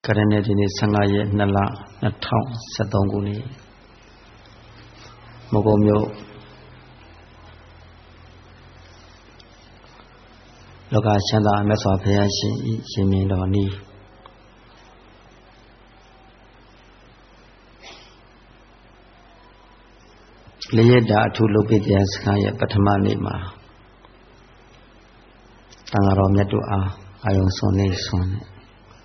ကရဏဒီနေ့15ရက်2လ2013ခုနှစ်မုံကုံမြို့လောကချမ်းသာမြတ်စွာဘုရားရှင်ဤရှင်မြင်တော်နီးလေးရတာအထူးလုပ်ပေးတရားစခန်းရဲ့ပထမနေ့မှာတန်ဃာတော်မြတ်တို့အားအာယုံစွန်နေစွန်နဲ့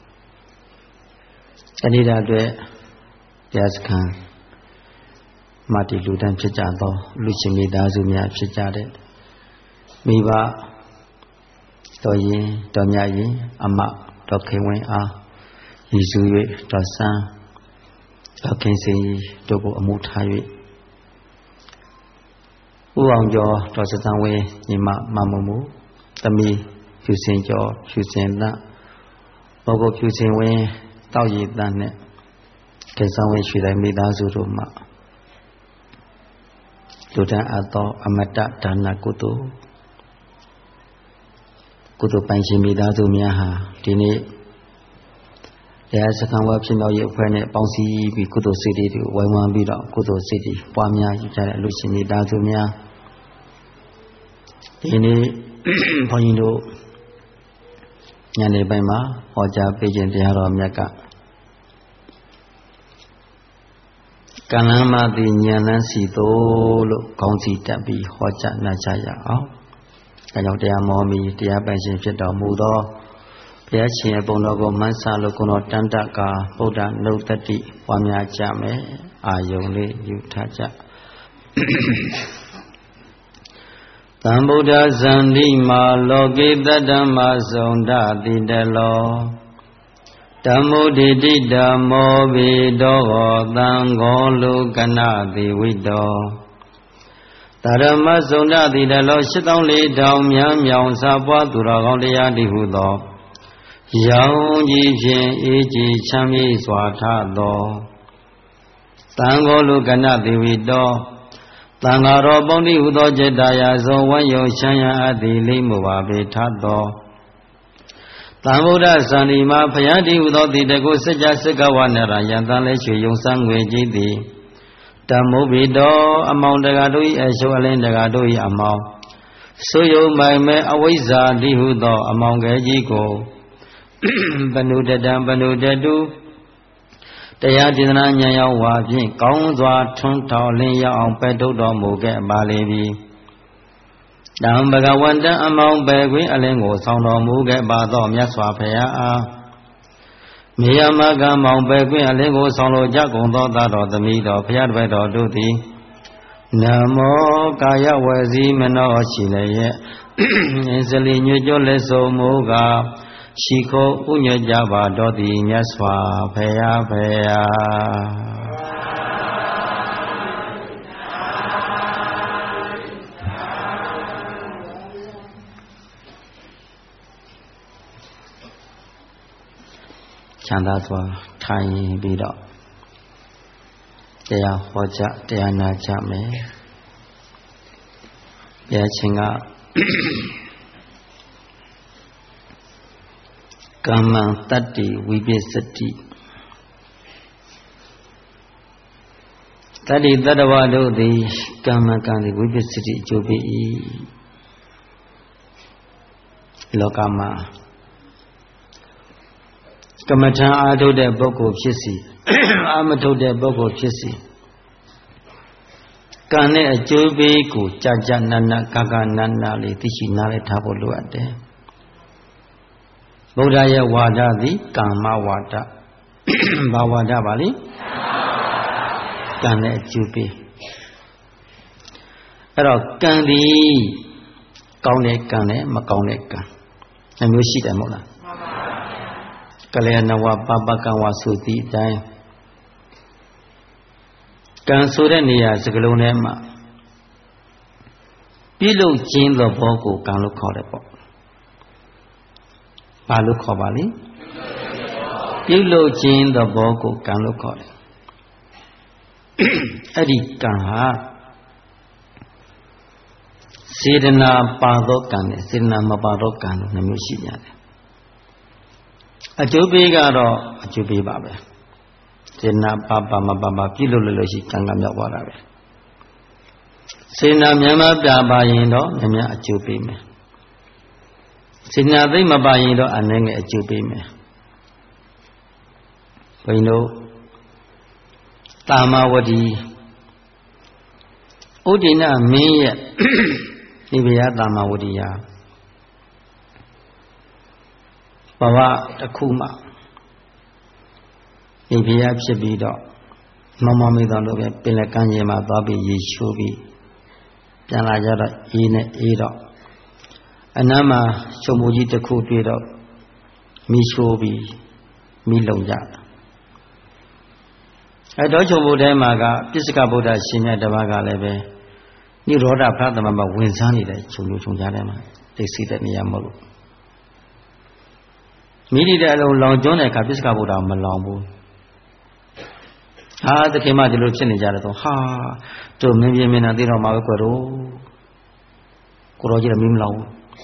အနိဒအတွက်တရားစခန်းမာတီလူတန်းဖြစ်ကြသောလူရှင်မိသားစုများဖြစ်ကြတဲ့မိဘတော်ရင်တော်မြတ်ရင်အမတော်ခင်ဝင်းအားရည်စူး၍တော်ဆန်းတော်ခင်စင်တို့ကိုအမှုထား၍ဥအောင်ကျော်တော်စတန်ဝင်းညီမမမမှုသမီးဖြူစင်ကျော်ဖြူစင်သဘောကိုဖြူစင်ဝင်းတောက်ရည်တန်းနဲ့ကေဆောင်ဝင်းရွှေတိုင်းမိသားစုတို့မှလူတန်းအပ်သောအမတ္တဒါနကုသိုလ်ပိုင်ရှင်မိသားစုများဟာဒီနေ့တရားစခန်းဝါဖြစ်မြောက်ရေးအဖွဲ့နဲ့ပေါင်းစည်းပြီးကုသိုလ်စိတ်တွေဝိုင်းဝန်းပြီးတော့ကုသိုလ်စိတ်တွေပွားများကြတဲ့လူရှင်မိသားစုများဒီနေ့ဘုန်းကြီးတို့ညနေပိုင်းမှာဟောကြားပေးခြင်းတရားတော်မြတ်ကကံလမ်းမတိဉာဏ်လန်းစီသို့လို့ခေါင်းစီတက်ပြီးဟောကြားနာကြားရအောင်အဲကြောင့်တရားမောမီတရားပိုင်ရှင်ဖြစ်တော်မူသောဘုရားရှင်ရဲ့ဘုံတော်ကိုမန်းဆလို့ကိုယ်တော်တန်တကာဗုဒ္ဓနုတ္တိပွားများကြမယ်အာယုံလေးယူထားကြသံဗုဒ္ဓဇန္တိမာလောကေတတ္တမသုံဒတိတလောဓမ္မုဒိတိဓမ္မောဘိတောသံဃောလူကနာတိဝိတောဓမ္မသုံဒတိတလော84,000မြန်းမြောင်စာပွားသူတော်ကောင်းတရားတိဟုသောရောင်ကြီးဖြင့်အေးကြည်ချမ်းမြေ့စွာထသောသံဃောလူကနာတိဝိတောသံဃာတော်ပေါင်းတိဟုသောจิตာယာဇောဝံယုံချမ်းရအပ်သည်လိမ့်မူပါပေထသောသံဗုဒ္ဓဇာတိမှာဘုရားတိဟုသောတိတကုစัจ जा စကဝနရယံတန်လဲရွှေယုံစံငွေကြီးသည်ဓမ္မုဘိတောအမောင်တကာတို့၏အရှုအလင်းတကာတို့၏အမောင်ဆိုယုံမိုင်မဲ့အဝိဇ္ဇာတိဟုသောအမောင်ကဲကြီးကိုဘနုတတံဘနုတတုတရားဒေသနာဉာဏ်ရောက်ဝါဖြင့်ကောင်းစွာထွန်းထောက်လင်းရောက်အောင်ပဲထုတ်တော်မူခဲ့ပါလေပြီတံဘဂဝန္တအမောင်ပဲခွင်အလင်းကိုဆောင်တော်မူခဲ့ပါသောမြတ်စွာဘုရားအားမြေယမကမောင်ပဲခွင်အလင်းကိုဆောင်လိုကြကုန်သောသားတော်သမီးတော်ဘုရားတပည့်တော်တို့သည်နမောကာယဝစီမနောရှိလည်းရဲ့အင်းစလီညွတ်ကြောလက်စုံမူကားရှိခိုးဥညွတ်ကြပါတော်သည်မြတ်စွာဘုရားချမ်းသာစွာထိုင်ပြီးတော့တရားဟောကြားတရားနာကြမယ်ဘုရားရှင်ကကမ္မံတတ္တိဝိပစ္စတိတတ္တိတတ္တဝါတို့သည်ကမ္မကံသည်ဝိပစ္စတိအကျိုးပေး၏လောကမှာကမ္မထံအာထုတ်တဲ့ပုဂ္ဂိုလ်ဖြစ်စီအာမထုတ်တဲ့ပုဂ္ဂိုလ်ဖြစ်စီကံနဲ့အကျိုးပေးကိုကြာကြာနာနာကာကာနာနာလေးသိရှိနားလည်ထားဖို့လိုအပ်တယ်ဗုဒ္ဓရဲ့ဝါဒသည်ကာမဝါဒဘာဝါဒပါလိကံနဲ့အကျိုးပေးအဲ့တော့ကံသည်ကောင်းတဲ့ကံနဲ့မကောင်းတဲ့ကံအမျိုးရှိတယ်မဟုတ်လားကလျာဏဝပပကံဝဆိုသည့်အတိုင်းကံဆိုတဲ့နေရာစကလုံးထဲမှာပြုလုပ်ခြင်းသဘောကိုကံလို့ခေါ်တယ်ပေါ့ဘာလို့ခေါ်ပါလိပြုလုပ်ခြင်းသဘောကိုကံလို့ခေါ်တယ်အဲ့ဒီကံဟာစေတနာပါသောကံနဲ့စေတနာမပါသောကံလို့နှမျိုးရှိကြတယ်အကျိုးပေးကတော့အကျိုးပေးပါပဲစေနာပါမပါပြည့်လို့ရှိကံကမြောက်သွားတာပဲစေနာမြန်မာပြပါရင်တော့မြတ်အကျိုးပေးမယ်စေနာသိမပါရင်တော့အနေငယ်အကျိုးပေးမယ်ဘုန်းကြီးတို့တာမဝတီဥဒိဏမင်းရဲ့ဒီဗျာတာမဝတီဟာဘဝတစ်ခုမှဒီဗျာဖြစ်ပြီးတော့မောင်မေတော်တို့ပဲပင်လယ်ကမ်းခြေမှာသွားပြီးရေချိုးပြီးပြန်လာကြတော့အေးနဲ့အေးတော့အနားမှာချုံမူကြီးတစ်ခုတွေ့တော့မိချိုးပြီးမိလုံကြတော့ချုံမူထဲမှာကပစ္စကဗုဒ္ဓရှင်မြတ်တစ်ပါးကလည်းပဲနိရောဓဖသမမှာဝင်စားနေတဲ့ချုံလူချုံကြားထဲမှာသိစိတဲ့နေရာမဟုတ်လို့မိတိတဲ့အလုံးလောင်ကျွန်းတဲ့အခါပစ္စကဗုဒ္ဓမလောင်ဘူးဟာတခင်မဒီလိုဖြစ်နေကြတယ်တော့ဟာတို့မင်းပြင်းမင်းနာသိတော့မှာပဲကွယ်တော့ကိုရောကြီးလည်းမင်းမလောင်ဘူး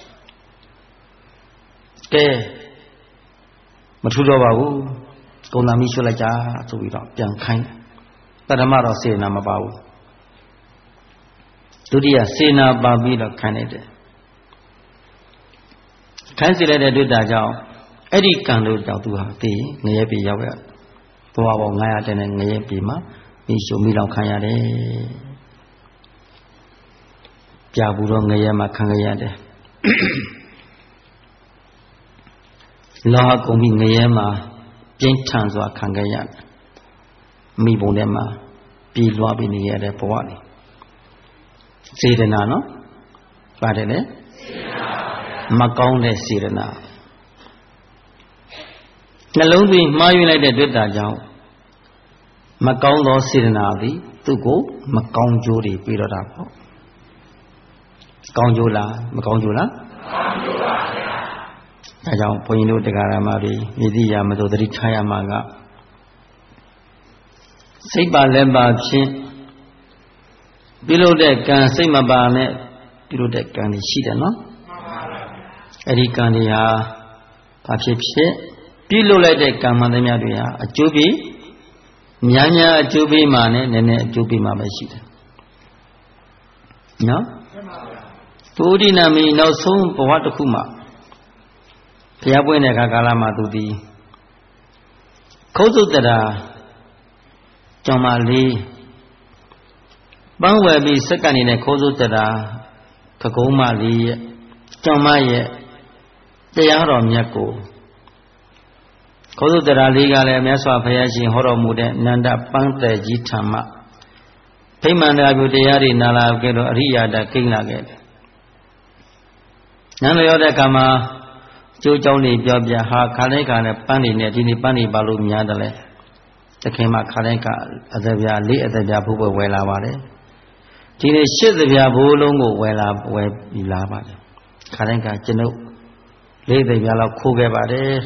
ကဲမထူတော့ပါဘူးကုံသာမိရွှေ့လိုက်ကြဆိုပြီးတော့ပြန်ခိုင်းပထမတော့စေနာမပါဘူးဒုတိယစေနာပါပြီးတော့ခိုင်းလိုက်တယ်ခိုင်းစီလိုက်တဲ့တွေ့တာကြောင့်အဲ့ဒီကံလို့ကြောင့်သူဟာသိငရဲပြေရောက်ရသွားပေါင်း900တဲ့ငရဲပြေမှာမိရှုမိလောင်ခံရတယ်ပြဘူးတော့ငရဲမှာခံရတယ်လောဟကုန်ပြီးငရဲမှာပြင်းထန်စွာခံခဲ့ရတယ်မိဘုံထဲမှာပြေးလွှားပြီးနေရတဲ့ဘဝနေစေတနာနော်ပါတယ်လေမကောင်းတဲ့စေတနာနှလုံးသွင်းမှားယွင်းလိုက်တဲ့တွေ့တာကြောင့်မကောင်းသောစေတနာသည်သူ့ကိုမကောင်းကျိုးတွေပြီးတော့တာပေါ့ကောင်းကျိုးလားမကောင်းကျိုးလားကောင်းကျိုးပါဗျာဒါကြောင့်ဘုန်းကြီးတို့တရားဓမ္မတွေမြည်သည့်ရာမသို့သတိထားရမှာကစိတ်ပါလက်ပါဖြင့်ပြုလုပ်တဲ့ကံစိတ်မပါနဲ့ပြုလုပ်တဲ့ကံတွေရှိတယ်နော်အဲ့ဒီကံတွေဟာဘာဖြစ်ဖြစ်ပြုလုပ်လိုက်တဲ့ကံမှန်သမျှတွေဟာအကျိုးပေးများများအကျိုးပေးမှနဲ့နည်းနည်းအကျိုးပေးမှပဲရှိတယ်နော်သူဒိနာမီနောက်ဆုံးဘဝတစ်ခုမှဘုရားပွင့်တဲ့အခါကာလမှာသူဒီခုတ်သုတ္တရာကျောင်းမလေးပန်းဝယ်ပြီးစက္ကန့်နေတဲ့ခိုးသုတ္တရာခကုံးမလေးရဲ့ကျောင်းမရဲ့တရားတော်မြတ်ကိုခိုးသုတ္တရာလေးကလည်းမြတ်စွာဘုရားရှင်ဟောတော်မူတဲ့နန္ဒပန်းတဲ့ကြီးဓမ္မဗိမာန်တရားပြုတရားတွေနာလာခဲ့တော့အရိယာတကိန်းလာခဲ့တယ်နန်းလျောတဲ့ကံမှာကျိုးကြောင်းတွေပြောပြဟာခါတိုင်းကလည်းပန်းတွေနဲ့ဒီနေ့ပန်းတွေပါလို့များတယ်လေတခင်မှာခါတိုင်းကအသက်ပြား၄အသက်ပြားဘိုးပွဲဝယ်လာပါတယ်ဒီနေ့၈သက်ပြားဘိုးလုံးကိုဝယ်ပြီးလာပါတယ်ခါတိုင်းကကျွန်ုပ်၄သက်ပြားလောက်ခိုးခဲ့ပါတယ်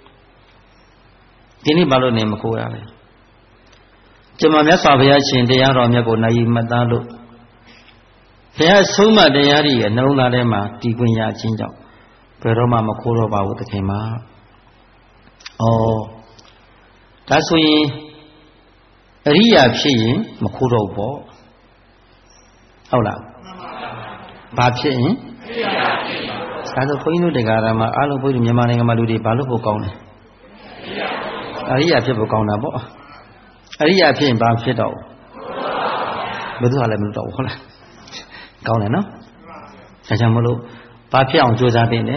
ဒီနေ့ဘာလို့နေမခိုးရလဲကျွန်မမြတ်စွာဘုရားရှင်တရားတော်မြတ်ကိုနိုင်မှတ်သားလို့ဘုရားဆုံးမတရားတွေရဲ့နှလုံးသားထဲမှာတည်ခွင့်ရခြင်းကြောင့်ဘယ်တော့မှမခိုးတော့ပါဘူးတခင်မှာဩဒါဆိုရင်အရိယာဖြစ်ရင်မခိုးတော့ဘူးပေါ့ဟုတ်လားဘာဖြစ်ရင်အရိယာဖြစ်ရင်ဒါဆိုခွင်းတို့တရားဓမ္မအားလုံးဘုရားမြန်မာနိုင်ငံမှာလူတွေဘာလို့ဖို့ကောင်းလဲအရိယာဖြစ်ဖို့ကောင်းတာပေါ့အရိယာဖြစ်ရင်ဘာဖြစ်တော့ဘယ်သူကလည်းမလုပ်တော့ဘူးဟုတ်လားကောင်းတယ်နော်ဒါကြောင့်မလို့ဘာဖြစ်အောင်ကြိုးစားတင်တယ်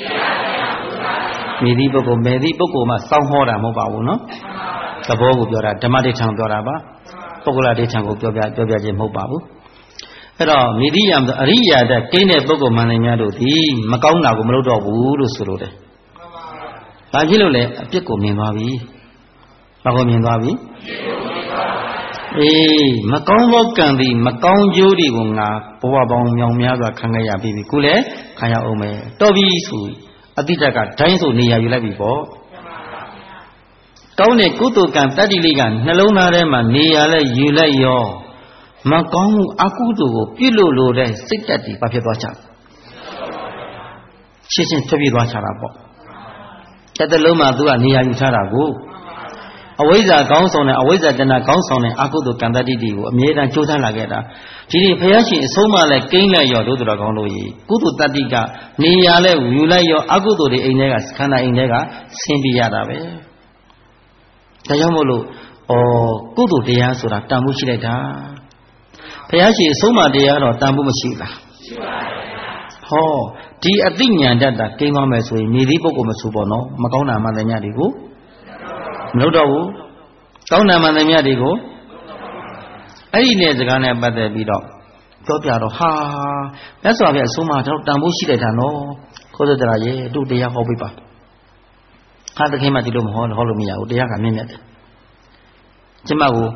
မိသည့်ပုဂ္ဂိုလ်မဲ့သည့်ပုဂ္ဂိုလ်မှစောင်းဟောတာမဟုတ်ပါဘူးနော်သဘောကိုပြောတာဓမ္မဒိဋ္ဌံပြောတာပါပုဂ္ဂလဒိဋ္ဌံကိုပြောပြခြင်းမဟုတ်ပါဘူးအဲ့တော့မိသည့်ယံအရိယာတကိန်းတဲ့ပုဂ္ဂိုလ်မှန်တယ်များတို့ဒီမကောင်းတာကိုမလုပ်တော့ဘူးလို့ဆိုလိုတယ်ဘာဖြစ်လို့လဲအပြစ်ကိုမြင်သွားပြီဘာကိုမြင်သွားပြီအေးမကောင်းသောကံသည်မကောင်းကျိုးတွေကိုငါဘဝပေါင်းမြောင်များစွာခံခဲ့ရပြီခုလည်းခံရအောင်မယ်တော်ပြီဆိုအတိတ်ကဒိုင်းဆိုနေရယူလိုက်ပြီပေါ့ကောင်းတဲ့ကုသိုလ်ကံတတ္တိလေးကနှလုံးသားထဲမှာနေရလဲယူလိုက်ရောမကောင်းမှုအကုသိုလ်ကိုပြုလို့တဲ့စိတ်တက်တီဘာဖြစ်သွားချရှင်းရှင်းထွက်ပြေးသွားချတာပေါ့တဲ့တလုံးမှာသူကနေရာယူထားတာကိုအဝိဇ္ဇာကောင်းဆောင်တဲ့အဝိဇ္ဇာတဏှာကောင်းဆောင်တဲ့အကုသိုလ်ကံတတ္တိတွေကိုအမြဲတမ်းကြိုးစားလာခဲ့တာဒီနေ့ဘုရားရှင်အဆုံးမလဲကိန်းလိုက်ရောတို့တော်ကောင်းလို့ရေကုသိုလ်တတ္တိကနေရာလဲယူလိုက်ရောအကုသိုလ်တွေအိမ်ထဲကခန္ဓာအိမ်ထဲကဆင်းပြရတာပဲဒါကြောင့်မို့လို့ကုသိုလ်တရားဆိုတာတန်ဖိုးရှိလိုက်တာဘုရားရှင်အဆုံးမတရားတော့တန်ဖိုးမရှိဘူးလားရှိပါဘူးဟောဒီအသိဉာဏ်တတ်တာကိန်းသွားမယ်ဆိုရင်မြေဒီပုဂ္ဂိုလ်မဆိုပေါ့နော်မကောင်းတာမှန်တယ်ညတွေကိုမလုပ်တော့ဘူးကောင်းတာမှန်တယ်ညတွေကိုအဲ့ဒီနဲ့စကားနဲ့ပတ်သက်ပြီးတော့ပြောပြတော့ဟာမြတ်စွာဘုရားအဆုံးမတော့တန်ဖိုးရှိလိုက်တာနော်ခေါ်တဲ့တရားရဲ့တို့တရားဟောပေးပါဟာတခင်မှဒီလိုမဟောလို့မရဘူးတရားကမြင့်မြတ်တယ်ကျမကို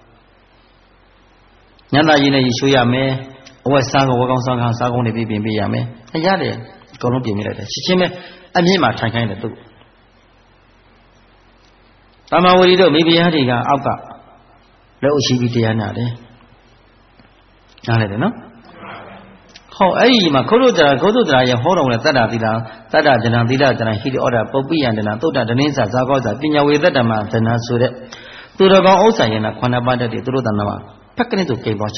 ညန္တာကြီးနဲ့ရေရှိုးရမယ်အဝတ်စားကောဝတ်ကောင်းစားကောင်းစားကောင်းတွေပြင်ပေးရမယ်ရတယ်အကုန်လုံးပြင်ပေးလိုက်တယ်ရှင်းပဲအမြင့်မှာထိုင်ခိုင်းတယ်သူတမဝရီတို့မိဖုရားတွေကအောက်ကလက်အုပ်ရှိပြီးတရားနာတယ်နားလိုက်တယ်နော်ဟောအဲ့ဒီမှာခုတို့တရားရဲ့ဟောတော်နဲ့တတ္တသီလတတ္တဒနာသီလဒနာဟိတိဩဒပုပ္ပိယံဒနာသုဒ္ဓဒနိစ္စဇာကောဇာပညာဝေတ္တမဒနာဆိုတဲ့သူတော်ကောင်းဥစ္စာယနာခန္ဓာပါတတ်တဲ့သူတို့တဏ္ဍာမှာဖက်ကနေဆိုကိန်းသွားချ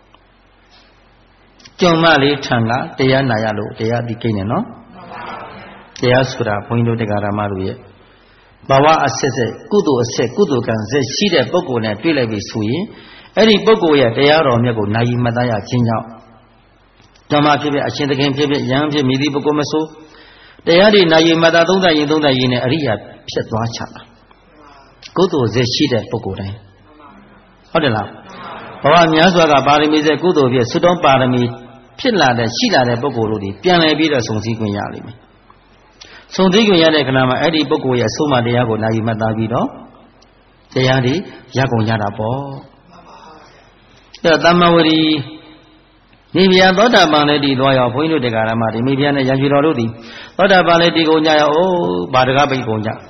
ကြုံမလေးထံကတရားနာရလို့တရားဒီကိန်းနေနော်တရားဆိုတာဘုန်းကြီးတို့တရားဓမ္မတို့ရဲ့ဘဝအဆက်ဆက်ကုသိုလ်အဆက်ကုသိုလ်ကံဆက်ရှိတဲ့ပုဂ္ဂိုလ်နဲ့တွေ့လိုက်ပြီဆိုရင်အဲ့ဒီပုဂ္ဂိုလ်ရဲ့တရားတော်မြတ်ကိုနာယီမှတ်သားရခြင်းကြောင့်ဓမ္မဖြစ်ဖြစ်အရှင်သခင်ဖြစ်ဖြစ်ယဟန်ဖြစ်မိသည့်ပုဂ္ဂိုလ်မဆိုတရားတွေနာယီမှတ်သားသုံးသပ်ရင်နဲ့အရိယာဖြစ်သွားချတာကုသိုလ်ဆက်ရှိတဲ့ပုဂ္ဂိုလ်တိုင်းဟုတ်တယ်လားဘဝများစွာကပါရမီဆက်ကုသိုလ်ဖြစ်သုတောင်းပါရမီဖြစ်လာတဲ့ရှိလာတဲ့ပုဂ္ဂိုလ်တို့ဒီပြန်လည်ပြီးတော့စုံစည်းခွင့်ရလိမ့်မယ်စုံစည်းခွင့်ရတဲ့ခဏမှာအဲ့ဒီပုဂ္ဂိုလ်ရဲ့အဆုံးအမတရားကိုနာယူမှတ်သားပြီးတော့တရားတွေရကုန်ကြတာပေါ့အဲ့တော့တမ္မဝရီမိဖုရားသောတာပန်လည်းဒီသွားရောဘုန်းကြီးတို့တရားဓမ္မတွေမိဖုရားနဲ့ရံချီတော်တို့ဒီသောတာပန်လည်းဒီကုန်ကြရောဘာတကားပိတ်ကုန်ကြ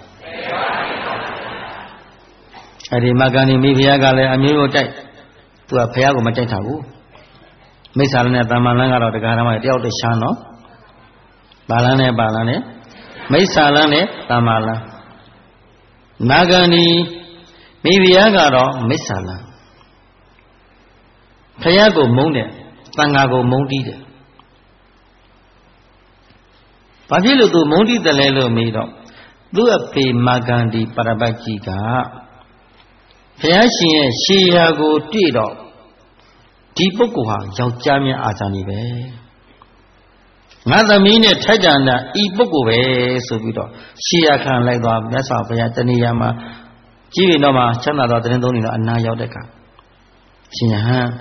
အဲ့ဒီမကန်ဒီမိဖုရားကလည်းအမျိုးမျိုးတိုက်သူကဘုရားကိုမတိုက်တာဘူးမိစ္ဆာလနဲ့တမ္မာလန်းကတော့တရားဓမ္မတွေတယောက်တည်းရှားနော်ဘာလန်းနဲ့မိစ္ဆာလန်းနဲ့တမ္မာလန်းနာဂန္ဒီမိဖုရားကတော့မိစ္ဆာလန်းဘုရားကိုမုန်းတယ်တန်ဃာကိုမုန်းတီးတယ်ဘာဖြစ်လို့သူမုန်းတီးတယ်လဲလို့မေးတော့သူ့အဖေမာဂန္ဒီပရပတ်ကြီးကဘုရားရှင်ရဲ့ရှေးရာကိုတွေ့တော့ဒီပုဂ္ဂိုလ်ဟာယောက်ျားများအာဇာနည်ပဲငါသမီးနဲ့ထိုက်တန်တာဤပုဂ္ဂိုလ်ပဲဆိုပြီးတော့ရှေးရာခံလိုက်သွားမြတ်စွာဘုရားတဏှာမှာကြည့်ရင်တော့မှချမ်းသာသောသတင်းသုံးနေတော့အနာရောက်တဲ့ကရှင်ယဟန်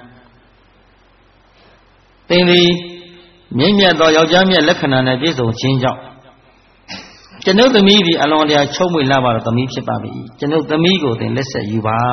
သင်သည်မြင့်မြတ်သောယောက်ျားမြတ်လက္ခဏာနဲ့ပြည့်စုံခြင်းကြောင့်ကျွန်ုပ်သမီးဒီအလွန်တရာချုံးမွေလာပါတော့သမီးဖြစ်ပါပြီကျွန်ုပ်သမီးကိုသင်လက်ဆက်ယူပါ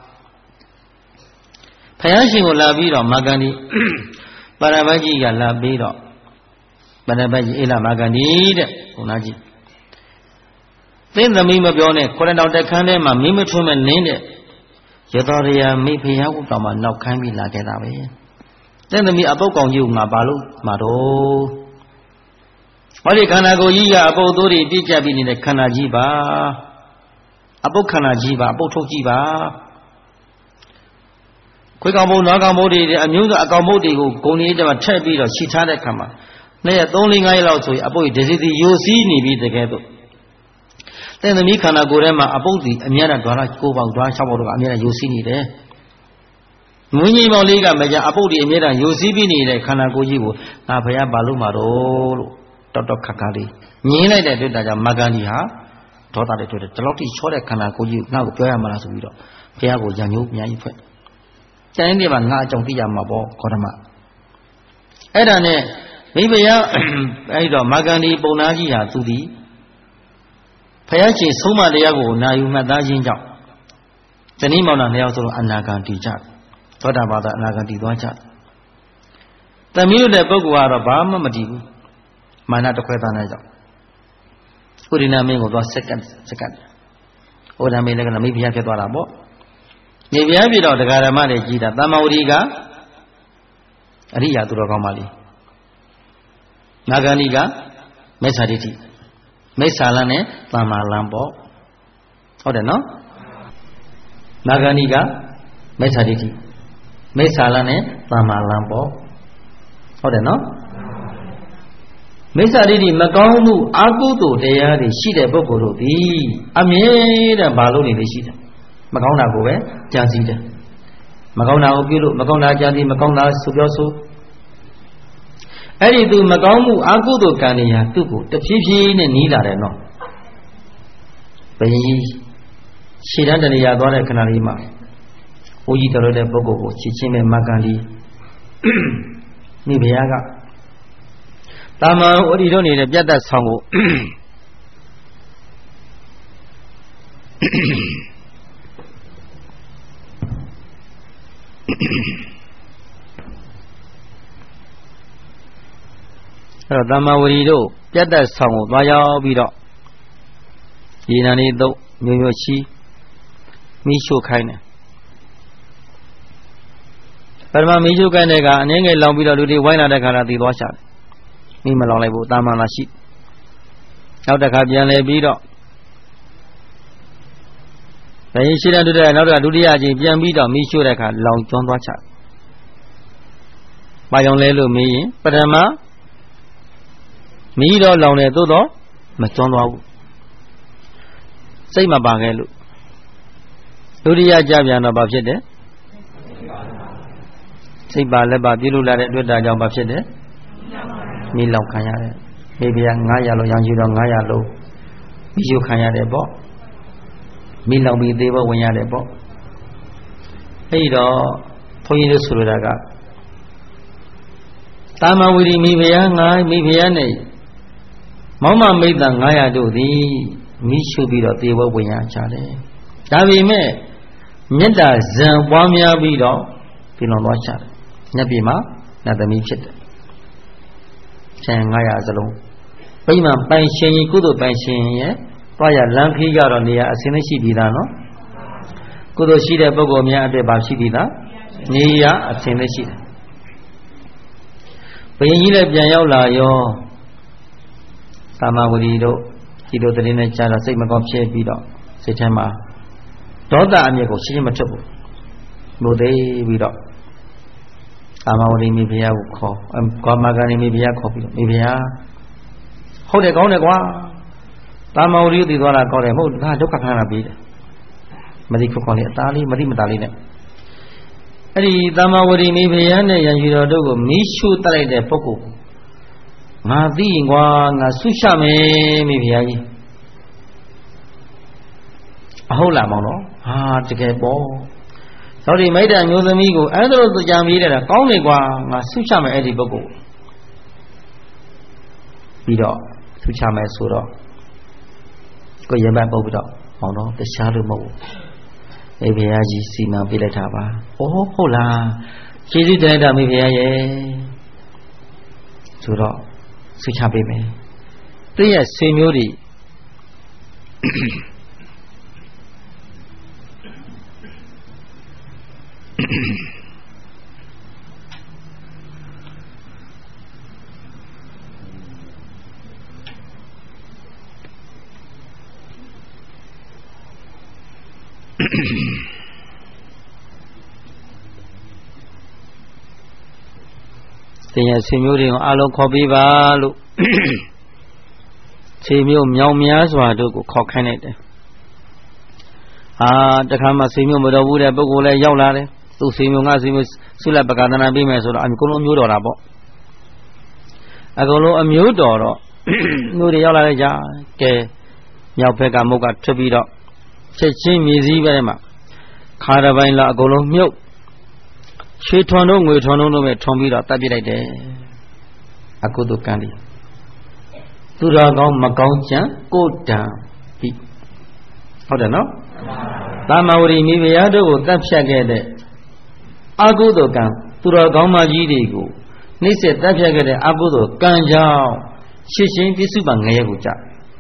ဘုရားရှင်ကိုလာပြီးတော့မာဂန္ဒီပါရမတ်ကြီးကလာပြီးတော့ပါရမတ်ကြီးအေလာမာဂန္ဒီတဲ့ဘုရားကြီးသင်သမီးမပြောနဲ့ခေါရတောင်တက်ခန်းထဲမှာမင်းမထွန်းမဲ့နင်းတဲ့ရသောရယာမိဖုရားကိုတောင်မှနောက်ခိုင်းပြီးလာခဲ့တာပဲသင်သမီးအပုတ်ကောင်ကြီးကိုငါဘာလို့မှာတော့ဟောဒီခန္ဓာကိုယ်ကြီးကအပုတ်သိုးတွေပြည့်ကျပ်ပြီးနေတဲ့ခန္ဓာကြီးပါအပုတ်ခန္ဓာကြီးပါအပုတ်ထုတ်ကြီးပါခွေးကောင်ဘုံနွားကောင်ဘုံတွေအမျိုးသားအကောင်ဘုံတွေကိုဂုံလေးတည်းမှာထည့်ပြီးတော့ခြိထားတဲ့ခါမှာနေ့ရက်3-4 5ရက်လောက်ဆိုရင်အပုတ်ဒစီစီယိုစီးနေပြီးတကယ်တော့သင်သမီးခန္ဓာကိုယ်ထဲမှာအပုတ်စီအများနဲ့ဓာတ်9ပေါက်ဓာတ်6ပေါက်တို့ကအများနဲ့ယိုစီးနေတယ်ငွေကြီးပေါက်လေးကမကြအပုတ်ဒီအမြဲတမ်းယိုစီးပြီးနေတဲ့ခန္ဓာကိုယ်ကြီးကိုငါဘုရားဘာလို့မှာတော့လို့တော်ခါခါလေးငင်းလိုက်တဲ့တွေ့တာကြောင့်မဂန္ဒီဟာဒေါသတွေတွေ့တယ်ဒီလောက်ထိချောတဲ့ခန္ဓာကိုယ်ကြီးငါ့ကိုပြောရမှာလားဆိုပြီးတော့ဘုရားကိုရံညိုးအများကြီးဖွဲ့တိုင်းဒီမှာငါအကြောင်းသိရမှာပေါ့ခေါဓမ္မအဲ့ဒါနဲ့မိဖုရားအဲ့တော့မဂန္ဒီပုံနာကြီးဟာသူသည်ဘုရားရှင်ဆုံးမတရားကိုနာယူမှတ်သားခြင်းကြောင့်ဇနီးမောင်နှံ 2 ယောက်စလုံးအနာဂံတည်ကြသောတာပတ္တအနာဂံတည်သွားကြသမီးတို့တဲ့ပုဂ္ဂိုလ်ကတော့ဘာမှမတည်ဘူးမာနတခွဲသားနဲ့ကြောင့်ဥဒိနာမင်းကိုသွားစက္ကန့်ဥဒိနာမင်းလည်းကမိဖုရားဖြစ်သွားတာပေါ့မိဖုရားဖြစ်တော့တရားဓမ္မတွေကြီးတာတမ္မဝရီကအရိယာသူတော်ကောင်းပါလေနာဂန္ဒီကမေစ္ဆာဒိဋ္ဌိမိစ္ဆာလနဲ့သမ္မာလံပေါ့ဟုတ်တယ်နော်မာဂဏိကမိစ္ဆာဒိဋ္ဌိမိစ္ဆာလနဲ့သမ္မာလံပေါ့ဟုတ်တယ်နော်မိစ္ဆာဒိဋ္ဌိမကောင်းမှုအကုသိုလ်တရားတွေရှိတဲ့ပုဂ္ဂိုလ်တို့သည်အမြဲတမ်းဘာလို့နေလဲရှိတယ်မကောင်းတာကိုပဲကြံစည်တယ်မကောင်းတာကိုပြုလို့မကောင်းတာကြံစည်မကောင်းတာဆိုပြောဆိုအဲ့ဒီသူမကောင်းမှုအကုသိုလ်ကံတွေဟာသူ့ကိုတဖြည်းဖြည်းနဲ့နီးလာတယ်နော်ဘယ်ရှေ့တန်းတနေရာသွားတဲ့ခဏလေးမှာဘုန်းကြီးတော်တဲ့ပုဂ္ဂိုလ်ကိုချစ်ချင်းနဲ့မကံဒီမိဖုရားကတာမန်ဝတိတို့နေတဲ့ပြတ်သက်ဆောင်ကိုအဲ့တော့တာမန်ဝတိတို့ပြတ်သက်ဆောင်ကိုသွားရောက်ပြီးတော့ရေနံလေးတော့မျိုးမျိုးရှိမိရှို့ခိုင်းတယ်ပထမမိရှို့ခိုင်းတဲ့ကအနည်းငယ်လောင်ပြီးတော့လူတွေဝိုင်းလာတဲ့ခါလာတည်သွားရှာတယ်မိမလောင်လိုက်ဘူးတာမန်လာရှိနောက်တစ်ခါပြန်လဲပြီးတော့ဘယ်ရှိတဲ့တူတဲ့နောက်တစ်ခါဒုတိယအချိန်ပြန်ပြီးတော့မိရှို့တဲ့ခါလောင်ကျွမ်းသွားချဘာကြောင့်လဲလို့မေးရင်ပထမမိတော့လောင်တယ်သို့တော့မကျွမ်းသွားဘူးစိတ်မပါခဲ့လို့ဒုတိယကြပြန်တော့ဘာဖြစ်တယ်စိတ်ပါလက်ပါပြုလို့လာတဲ့အတွက်ဒါကြောင့်ဘာဖြစ်တယ်မိလောက်ခံရတယ်မိဖုရား900လုံးရောင်ရှိတော့900လုံးမိရှုခံရတယ်ပေါ့မိလောက်ပြီးသေးဖို့ဝင်ရတယ်ပေါ့အဲ့တော့ဘုန်းကြီးတို့ဆိုလိုတာကတာမဝီရိမိဖုရားမိဖုရားနဲ့မောင်မမိတ်တန်900တို့သည်မိရှုပြီးတော့သေဘဝဝင်ရကြတယ်ဒါပေမဲ့မေတ္တာဇံပွားများပြီးတော့ပြင်တော်သွားကြတယ်ညက်ပြီမှာနတ်သမီးဖြစ်တယ်ကျန်900စလုံးဗိမာန်ပိုင်ရှင်ကြီးကုသိုလ်ပိုင်ရှင်ရဲ့တွားရလမ်းခီးကတော့နေရာအစင်းမရှိပြီးသားနော်ကုသိုလ်ရှိတဲ့ပုဂ္ဂိုလ်များအတွက်ပါရှိပြီးသားနေရာအစင်းမရှိတယ်ဘုရင်ကြီးလည်းပြန်ရောက်လာရောကာမဝတိတို့ဒီလိုတည်းနဲ့ကြားတော့စိတ်မကောင်းဖြစ်ပြီးတော့စိတ်ထဲမှာဒေါသအမျက်ကိုရှင်းရှင်းမထွက်ဘူးလို့သေးပြီးတော့ကာမဝတိမိဖုရားကိုခေါ်ကာမဂဏိမိဖုရားခေါ်ပြီးတော့မိဖုရားဟုတ်တယ်ကောင်းတယ်ကွာကာမဝတိသိသွားတာကောင်းတယ်မဟုတ်ဒါဒုက္ခခန္ဓာပြီးတယ်မသိခေါ်လေအသားလေးမသိမသားလေးနဲ့အဲ့ဒီကာမဝတိမိဖုရားနဲ့ရန်ရှိတော်တို့ကိုမိရှုတက်လိုက်တဲ့ပုဂ္ဂိုလ်ငါသိရင်ကွာငါဆုရှမယ်မိဖုရားကြီးအဟုတ်လားမောင်နော်ဟာတကယ်ပေါ့သောတိမိတ်တမျိုးသမီးကိုအဲ့ဒါလိုကြံပြီးတဲ့ကောင်းတယ်ကွာငါဆုချမယ်အဲ့ဒီပုဂ္ဂိုလ်ပြီးတော့ဆုချမယ်ဆိုတော့ကိုရမတ်ပုတ်ပြီးတော့မောင်တော့တခြားလို့မဟုတ်ဘူးမိဖုရားကြီးစီမံပေးလိုက်တာပါဩဟုတ်လားကျေးဇူးတင်တာမိဖုရားရဲ့ဆိုတော့ဆုချပေးမယ်သူရဲ့ဆွေမျိုးတွေတရားဆွေမျိုးတွေကိုအလုံးခေါ်ပေးပါလို့ဆွေမျိုးမြောင်များစွာတို့ကိုခေါ်ခိုင်းလိုက်တယ်တခါမှဆွေမျိုးမတော်ဘူးတဲ့ပုဂ္ဂိုလ်လည်းရောက်လာတယ်သူ့ဆွေမျိုးငါဆွေမျိုးဆုလက်ပကာသနာပေးမယ်ဆိုတော့အကုန်လုံးမျိုးတော်တာပေါ့အကုန်လုံးအမျိုးတော်တော့မျိုးတွေရောက်လာလိုက်ကြကဲမြောက်ဘက်ကမုတ်ကထွက်ပြီးတော့ချက်ချင်းမြေစည်းပဲမှာခါရပိုင်းလာအကုန်လုံးမြုပ်ရွှေထွန်တို့ငွေထွန်တို့ပဲထွန်ပြီးတော့တတ်ပြလိုက်တယ်အကုသိုလ်ကံဒီသူတော်ကောင်းမကောင်းကြံကိုတံပြီဟုတ်တယ်နော်သာမဝရီမိဖုရားတို့ကိုတတ်ဖြတ်ခဲ့တဲ့အကုသိုလ်ကံသူတော်ကောင်းမကြီးတွေကိုနှိမ့်ဆက်တတ်ဖြတ်ခဲ့တဲ့အကုသိုလ်ကံကြောင့်ရှင်းရှင်းပြစ္စုပန်ငရဲကိုကြ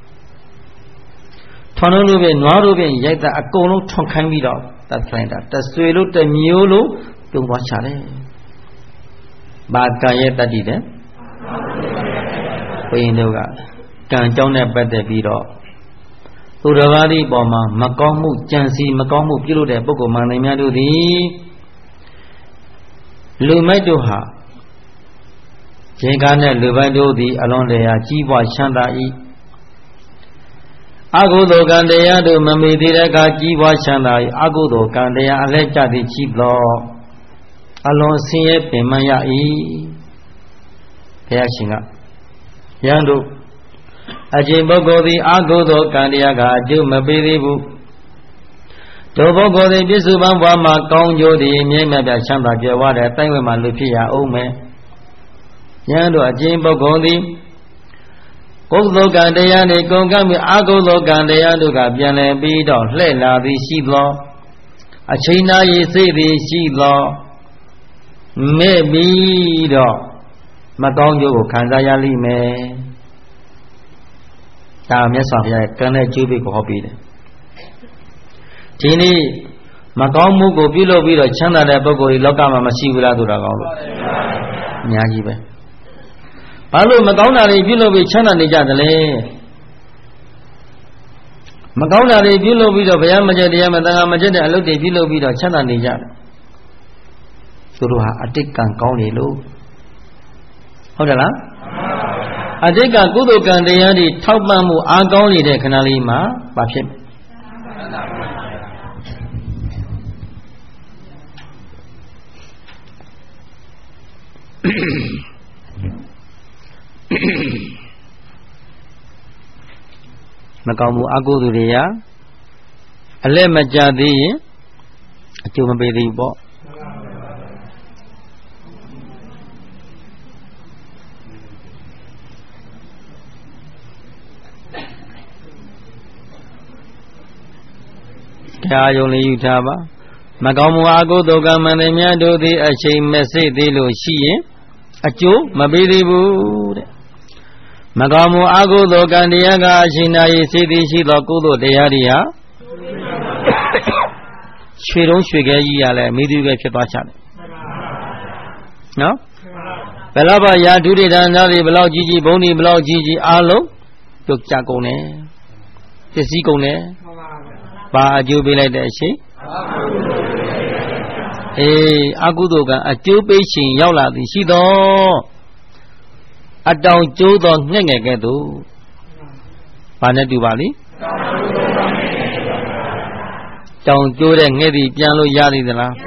ထွန်တို့ပဲနွားတို့ပဲရိုက်တာအကုန်လုံးထွန်ခိုင်းပြီးတော့တတ်ခိုင်းတာတဆွေလို့တမျိုးလို့ပြုံးသွားချတယ်ဘာကံရဲ့တတ္တိတဲ့ဘုရင်တို့ကကံကြောင့်နဲ့ပတ်သက်ပြီးတော့သူတစ်ပါးဒီပေါ်မှာမကောင်းမှုကြံစီမကောင်းမှုပြုလုပ်တဲ့ပုဂ္ဂိုလ်မှန်တယ်များတို့သည်လူမိုက်တို့ဟာခြေကားနဲ့လူပိုက်တို့သည်အလွန်တရာကြီးပွားချမ်းသာ၏အကုသိုလ်ကံတရားတို့မမေ့သေးတဲ့အခါကြီးပွားချမ်းသာ၏အကုသိုလ်ကံတရားအလဲကျသည်ကြီးသောအလွန်ဆင်းရဲပင်ပန်းရ၏ဘုရားရှင်ကယံတို့အကျင့်ပုဂ္ဂိုလ်သည်အကုသိုလ်ကံတရားကအကျိုးမပေးသေးဘူးတို့ပုဂ္ဂိုလ်သည်ပြစ္ဆုတ်ပန်းဘဝမှာကောင်းကျိုးသည်မြဲမြံပြချမ်းသာကြွယ်ဝတဲ့တိုင်းဝဲမှာလူဖြစ်ရအောင်မယ်ယံတို့အကျင့်ပုဂ္ဂိုလ်သည်ကုသိုလ်ကံတရားနှင့်ကုန်ကပ်ပြီးအကုသိုလ်ကံတရားတို့ကပြန်လည်ပြီးတော့လှည့်လာသည်ရှိသောအချိန်နာရီစိတ်သည်ရှိသောမဲ့ပြီးတော့မကောင်းကျိုးကိုခံစားရလိမ့်မယ်ဒါမြတ်စွာဘုရားရဲ့ကံနဲ့ကျိုးပေးကိုဟောပေးတယ်ဒီနေ့မကောင်းမှုကိုပြုလုပ်ပြီးတော့ချမ်းသာတဲ့ပုဂ္ဂိုလ်ဒီလောကမှာမရှိဘူးလားဆိုတာကောင်းလို့အများကြီးပဲဘာလို့မကောင်းတာတွေပြုလုပ်ပြီးချမ်းသာနေကြသလဲမကောင်းတာတွေပြုလုပ်ပြီးတော့ဘုရားမကျက်တရားမသံဃာမကျက်တဲ့အလုပ်တွေပြုလုပ်ပြီးတော့ချမ်းသာနေကြတယ်သူတို့ဟာအတိတ်ကံကောင်းနေလို့ဟုတ်တယ်လားအတိတ်ကကုသိုလ်ကံတရားတွေထောက်ပံ့မှုအားကောင်းနေတဲ့ခဏလေးမှာဘာဖြစ်မကောင်းမှုအကုသိုလ်တွေရအလက်မကြသေးရင်အကျိုးမပေးသေးဘူးပေါ့တရားယုံလေးယူထားပါမကောင်းမှုအကုသိုလ်ကံမှန်တယ်များတို့သည်အချိန်မစိတ်သေးလို့ရှိရင်အကျိုးမပေးသေးဘူးတဲ့မကောင်းမှုအကုသိုလ်ကံတရားကအချိန်နာရီစိတ်သည်ရှိသောကုသိုလ်တရားတွေဟာရွှေတုံးရွှေခဲကြီးရလဲမိသူပဲဖြစ်သွားချတယ်နော်ဘယ်တော့မှရာဓုတွေဒါနတွေဘလောက်ကြီးကြီးဘုံတွေဘလောက်ကြီးကြီးအားလုံးပြုတ်ကြကုန်တယ်ပစ္စည်းကုန်တယ်ဘာအကျိုးပေးလိုက်တဲ့အချိန်အကုသိုလ်ကအကျိုးပေးခြင်းရောက်လာသည်ရှိသောအတောင်ကျိုးသောငှက်ငယ်ကဲ့သို့ဘာနဲ့တူပါလိတောင်ကျိုးတဲ့ငှက်သည်ပြန်လို့ရသည်သလား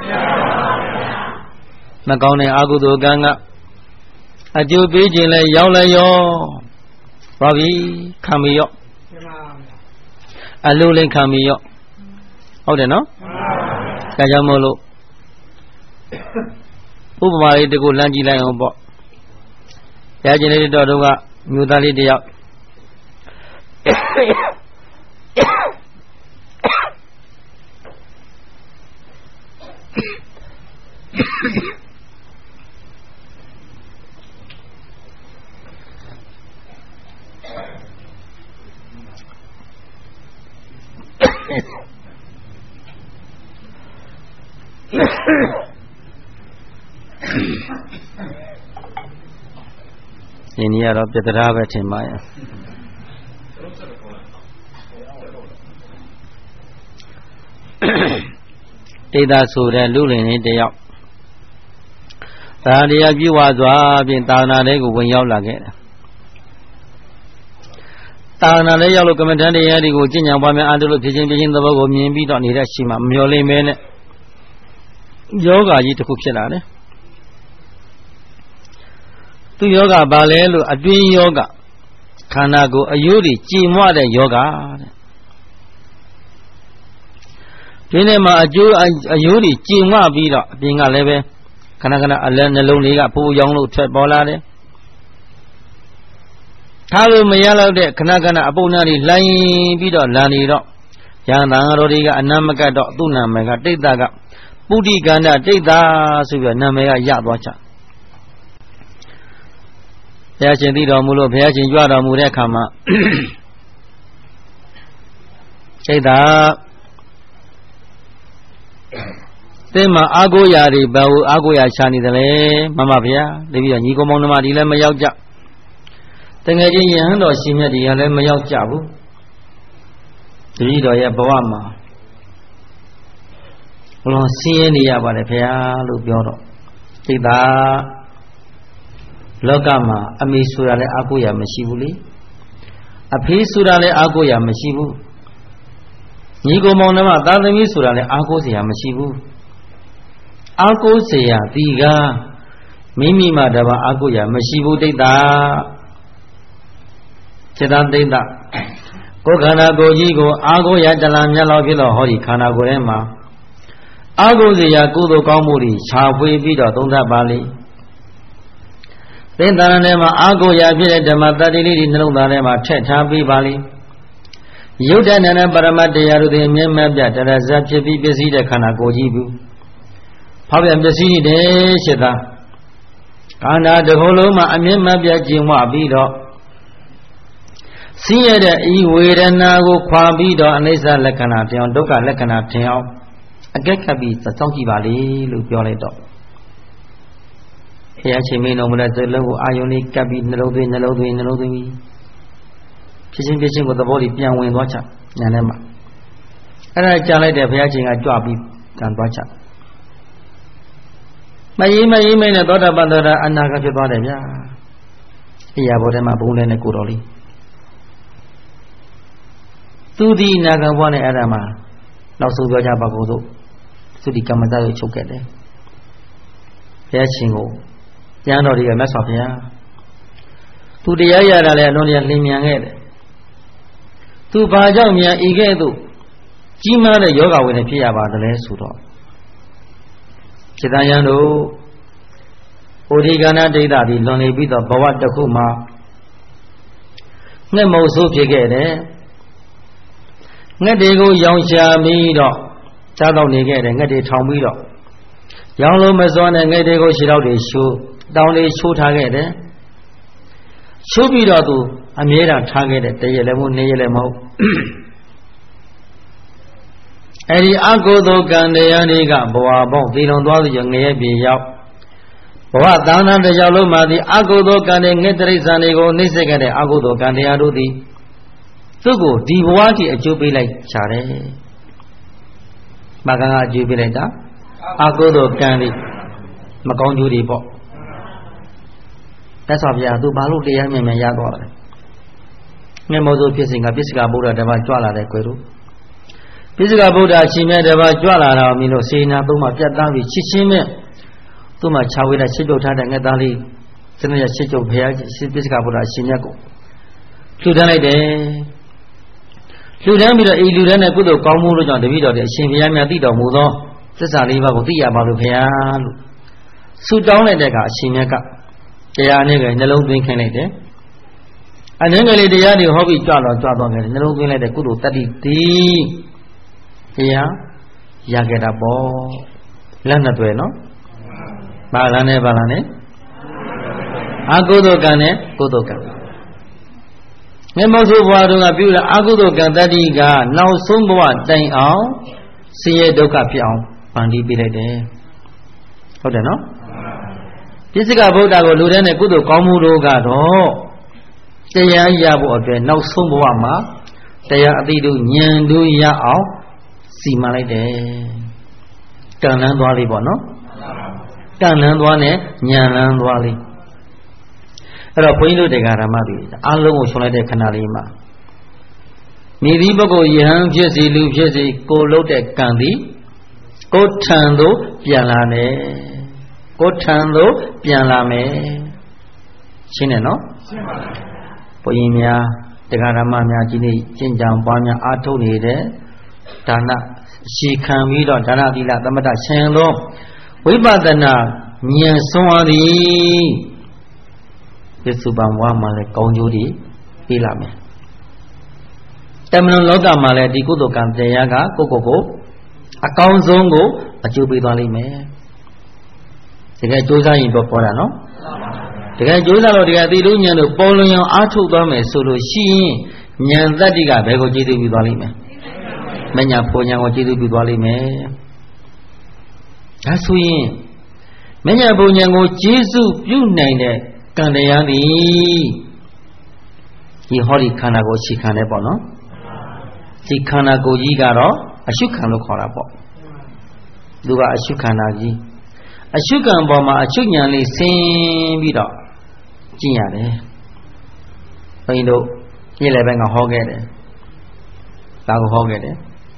မကောင်းတဲ့အကုသိုလ်ကံကအကျိုးပေးခြင်းလဲရောက်လဲရောဘာပြီခံမရော့အလိုလိမ့်ခံမရော့ဟုတ်တယ်နော်ဒါကြောင့်မို့လို့ဥပမာလေးတကူလမ်းကြည့်လိုက်အောင်ပေါ့ရကျင်လေးတော်တို့ကမြို့သားလေးတယောက်ဒီနေ့ကတော့ပြတ္တရာပဲထင်ပါရဲ့တေသာဆိုတဲ့လူလင်လေးတယောက်သာတရားပြုဝါစွာဖြင့်သာသနာတွေကိုဝင်ရောက်လာခဲ့တယ်သာသနာလေးရောက်လို့ကမ္မထန်တရားတွေကိုကျင့်ကြံပွားများအားထုတ်လို့ဖြစ်ခြင်းသဘောကိုမြင်ပြီးတော့နေတဲ့အချိန်မှာမမျှော်လင့်မဲနဲ့ယောဂကြီးတစ်ခုဖြစ်လာတယ်သူယောဂဘာလဲလို့အတွင်းယောဂခန္ဓာကိုယ်အယိုးတွေကြည်မွတဲ့ယောဂတဲ့ဒီနေ့မှာအယိုးတွေကြည်မွပြီးတော့အပြင်ကလည်းပဲခဏခဏအလဲနှလုံးလေးကပူရောင်လို့ထွက်ပေါ်လာတယ်ထားလို့မရတော့တဲ့ခဏခဏအပုပ်နာတွေလှိုင်းပြီးတော့လာနေတော့ယန္တန်တော်တွေကအနမကတ်တော့သူ့နာမည်ကတိတ်တာကပုဋ္ဌိကန္တတိတ်တာဆိုပြီးနာမည်ကရသွားချဘုရားရှင်သိတော်မူလို့ဘုရားရှင်ကြွတော်မူတဲ့အခါမှာစိတ်သာသင်မှာအာကိုရာတွေဘာလို့အာကိုရာရှာနေတယ်လဲမမဗျာတပည့်တော်ညီကောင်မောင်နှမဒီလည်းမရောက်ကြတကယ်ကြီးယဟန်တော်ရှင်မြတ်တွေကလည်းမရောက်ကြဘူးတတိတော်ရဲ့ဘဝမှာဘလုံးဆင်းရဲနေရပါတယ်ဖေဟာလို့ပြောတော့သိတာလောကမှာအမေဆိုတာလည်းအားကိုးရမရှိဘူးလေအဖေးဆိုတာလည်းအားကိုးရမရှိဘူးညီကောင်မောင်နှမသားသမီးဆိုတာလည်းအားကိုးစရာမရှိဘူးအားကိုးစရာဒီကမိမိမှတပါအားကိုးရမရှိဘူးတိတ်တာစေတသိမ့်တာကိုယ်ခန္ဓာကိုယ်ကြီးကိုအားကိုးရတလားမြတ်လောက်ဖြစ်တော့ဟောဒီခန္ဓာကိုယ်ထဲမှာအားကိုးစရာကုသိုလ်ကောင်းမှုတွေခြာဖွေပြီးတော့သုံးသပ်ပါလိသင်္သာရထဲမှာအားကိုးရဖြစ်တဲ့ဓမ္မတတ္တိလေးတွေနှလုံးသားထဲမှာထည့်ထားပြီးပါလိယုတ်တဲ့နဲ့ပရမတ်တရားတို့သည်အမြဲမပြတ်တရဇတ်ဖြစ်ပြီးပစ္စည်းတဲ့ခန္ဓာကိုယ်ကြီးဘူးဖောက်ပြန်ပစ္စည်းတဲ့ရှိတာခန္ဓာတစ်ခုလုံးမှာအမြဲမပြတ်ကျင်ဝပြီးတော့ဆင်းရဲတဲ့ဤဝေဒနာကိုခွာပြီးတော့အနိစ္စလက္ခဏာထင်အောင်ဒုက္ခလက္ခဏာထင်အောင်အကဲခတ်ပြီးစောင့်ကြည့်ပါလေလို့ပြောလိုက်တော့ဘုရားရှင်မင်းတော်မူတဲ့စလုံးကိုအာယုန်လေးကပ်ပြီးနှလုံးသွင်းဖြစ်ချင်းကိုသဘောလေးပြန်ဝင်သွားချညာထဲမှာအဲ့ဒါကြားလိုက်တဲ့ဘုရားရှင်ကကြွပြီးပြန်သွားချမယိမနဲ့သောတာပန်သောတာအနာဂတ်ဖြစ်သွားတယ်ဗျာအိယာဘောထဲမှာဘုံနဲ့ကိုတော်လေးသူဒီနာဂံဘွားနဲ့အဲ့ဒါမှာနောက်ဆုံးပြောကြပါကုန်စို့သုတိကမ္မဇကိုချုပ်ခဲ့တယ်ဘုရားရှင်ကိုကျမ်းတော်တွေကမြတ်စွာဘုရားသူတရားရတာလည်းအလွန်တရာလင်းမြန်ခဲ့တယ်သူဘာကြောင့်မြန်ဤကဲ့သို့ကြီးမားတဲ့ယောဂဝိနည်းဖြစ်ရပါတယ်လဲဆိုတော့စေတယံတို့ဩဒီကနာဒိဋ္ဌာသည်လွန်နေပြီးတော့ဘဝတစ်ခုမှာငှက်မုတ်ဆိုးဖြစ်ခဲ့တယ်ငှက်တွေကိုရောင်ရှာပြီးတော့စားတော့နေခဲ့တယ်ငှက်တွေထောင်ပြီးတော့ရောင်လို့မစွမ်းတဲ့ငှက်တွေကိုခြေထောက်တွေရှိုးတောင်းလေးချိုးထားခဲ့တယ်ချိုးပြီးတော့သူအမြဲတမ်းထားခဲ့တဲ့တရက်လည်းမဟုတ်နေ့ရက်လည်းမဟုတ်အဲဒီအကုသိုလ်ကံတရားတွေကဘဝပေါင်းတည်လွန်သွားပြီးငရဲပြေရောက်ဘဝသာနာတစ်ယောက်လုံးမှာဒီအကုသိုလ်ကံတွေငှက်တိရစ္ဆာန်တွေကိုနှိမ့်ဆက်ခဲ့တဲ့အကုသိုလ်ကံတရားတို့သည်သူ့ကိုဒီဘဝတည်းအကျိုးပေးလိုက်ကြတယ်။ဘာကံကအကျိုးပေးလိုက်တာအကုသိုလ်ကံတွေမကောင်းကျိုးတွေပေါ့သက်စွာဘုရားသူဘာလို့တရားမြင်ရသွားတယ်ငှက်မောဆိုဖြစ်စဉ်ကပိစိကဗုဒ္ဓတပါးကြွလာတဲ့ကွယ်တို့ပိစိကဗုဒ္ဓရှင်မြတ်တပါးကြွလာတော့မင်းတို့စေနာသုံးပါပြတ်သားပြီးချစ်ချင်းနဲ့သူ့မှာခြာဝေးတဲ့ချစ်ကြုတ်ထားတဲ့ငှက်သားလေးစနရချစ်ကြုတ်ဘုရားပိစိကဗုဒ္ဓရှင်မြတ်ကိုလှူဒန်းလိုက်တယ်လှူဒန်းပြီးတော့ဤလူဒန်းတဲ့ကုသိုလ်ကောင်းမှုလို့ကြောင့်တပည့်တော်တွေအရှင်ဘုရားမြတ်သိတော်မူသောသစ္စာလေးပါးကိုသိရပါလို့ဘုရားလို့ဆုတောင်းလိုက်တဲ့ကအရှင်မြတ်ကတရားနဲ့ကနှလုံးသွင်းခိုင်းလိုက်တယ်အနည်းငယ်လေးတရားတွေဟောပြီးကြွသွားခဲ့တယ်နှလုံးသွင်းလိုက်တဲ့ကုသိုလ်တတ္တိသည်တရားရခဲ့တာပေါ့လက်နဲ့တွေ့နော်ဘာလန်းနဲ့အကုသိုလ်ကံနဲ့ကုသိုလ်ကံငယ်မောဆိုဘဝတုန်းကပြုလာအကုသိုလ်ကံတတ္တိကနောက်ဆုံးဘဝတိုင်အောင်ဆင်းရဲဒုက္ခဖြစ်အောင်ပန်တီးပေးလိုက်တယ်ဟုတ်တယ်နော်ပိစိကဗုဒ္ဓကိုလူတဲ့နဲ့ကုသိုလ်ကောင်းမှုတို့ကတော့တရားရဖို့အတွက်နောက်ဆုံးဘဝမှာတရားအတိတို့ဉာဏ်တို့ရအောင်စီမံလိုက်တယ်ကံလန်းသွားလေးပေါ့နော်ကံလန်းသွားနဲ့ဉာဏ်လန်းသွားလေးအဲ့တော့ဘုန်းကြီးတို့တရားဓမ္မတွေအားလုံးကိုဆွလိုက်တဲ့ခဏလေးမှာမိသည့်ပုဂ္ဂိုလ်ယဟန်ဖြစ်စီလူဖြစ်စီကိုလှုပ်တဲ့ကံသည်ကိုထံသို့ပြန်လာတယ်ကိုထံသို့ပြန်လာမယ်ရှင်းတယ်နော်ရှင်းပါပြီဘုရင်များတရားဓမ္မများကြီးနေကျင့်ကြံပွားများအားထုတ်နေတဲ့ဒါနရှေခံပြီးတော့ဒါနသီလသမထရှင်သောဝိပဿနာဉာဏ်ဆုံးအားသည်ပစ္စုပန်ဘဝမှာလည်းကောင်းကျိုးတွေပေးလာမယ်တမန်လောကမှာလည်းဒီကုသိုလ်ကံတရားကကိုအကောင်းဆုံးကိုအကျိုးပေးသွားလိမ့်မယ်တကယ်ကြိုးစားရင်တော့ပေါ်တာနော်တကယ်ကြိုးစားလို့တကယ်သိလို့ဉာဏ်တို့ပေါ်လွင်အောင်အားထုတ်သွားမယ်ဆိုလို့ရှိရင်ဉာဏ်တတ္တိကဘယ်ကိုကျေးဇူးပြုသွားလိမ့်မယ်မညာဖို့ညာကိုကျေးဇူးပြုသွားလိမ့်မယ်ဒါဆိုရင်မညာဖို့ညာကိုကျေးဇူးပြုနိုင်တဲ့ကံတရားသည်ဒီဟောဒီခန္ဓာကိုယ်ရှိခံတယ်ပေါ့နော်ဒီခန္ဓာကိုယ်ကြီးကတော့အရှုခံလို့ခေါ်တာပေါ့သူကအရှုခန္ဓာကြီးအရှုခံပေါ်မှာအရှုဉာဏ်လေးဆင်းပြီးတော့ကျင့်ရတယ်ဘုန်းကြီးတို့နေ့လည်ပိုင်းကဟောခဲ့တယ်ဒါကိုဟောခဲ့တယ်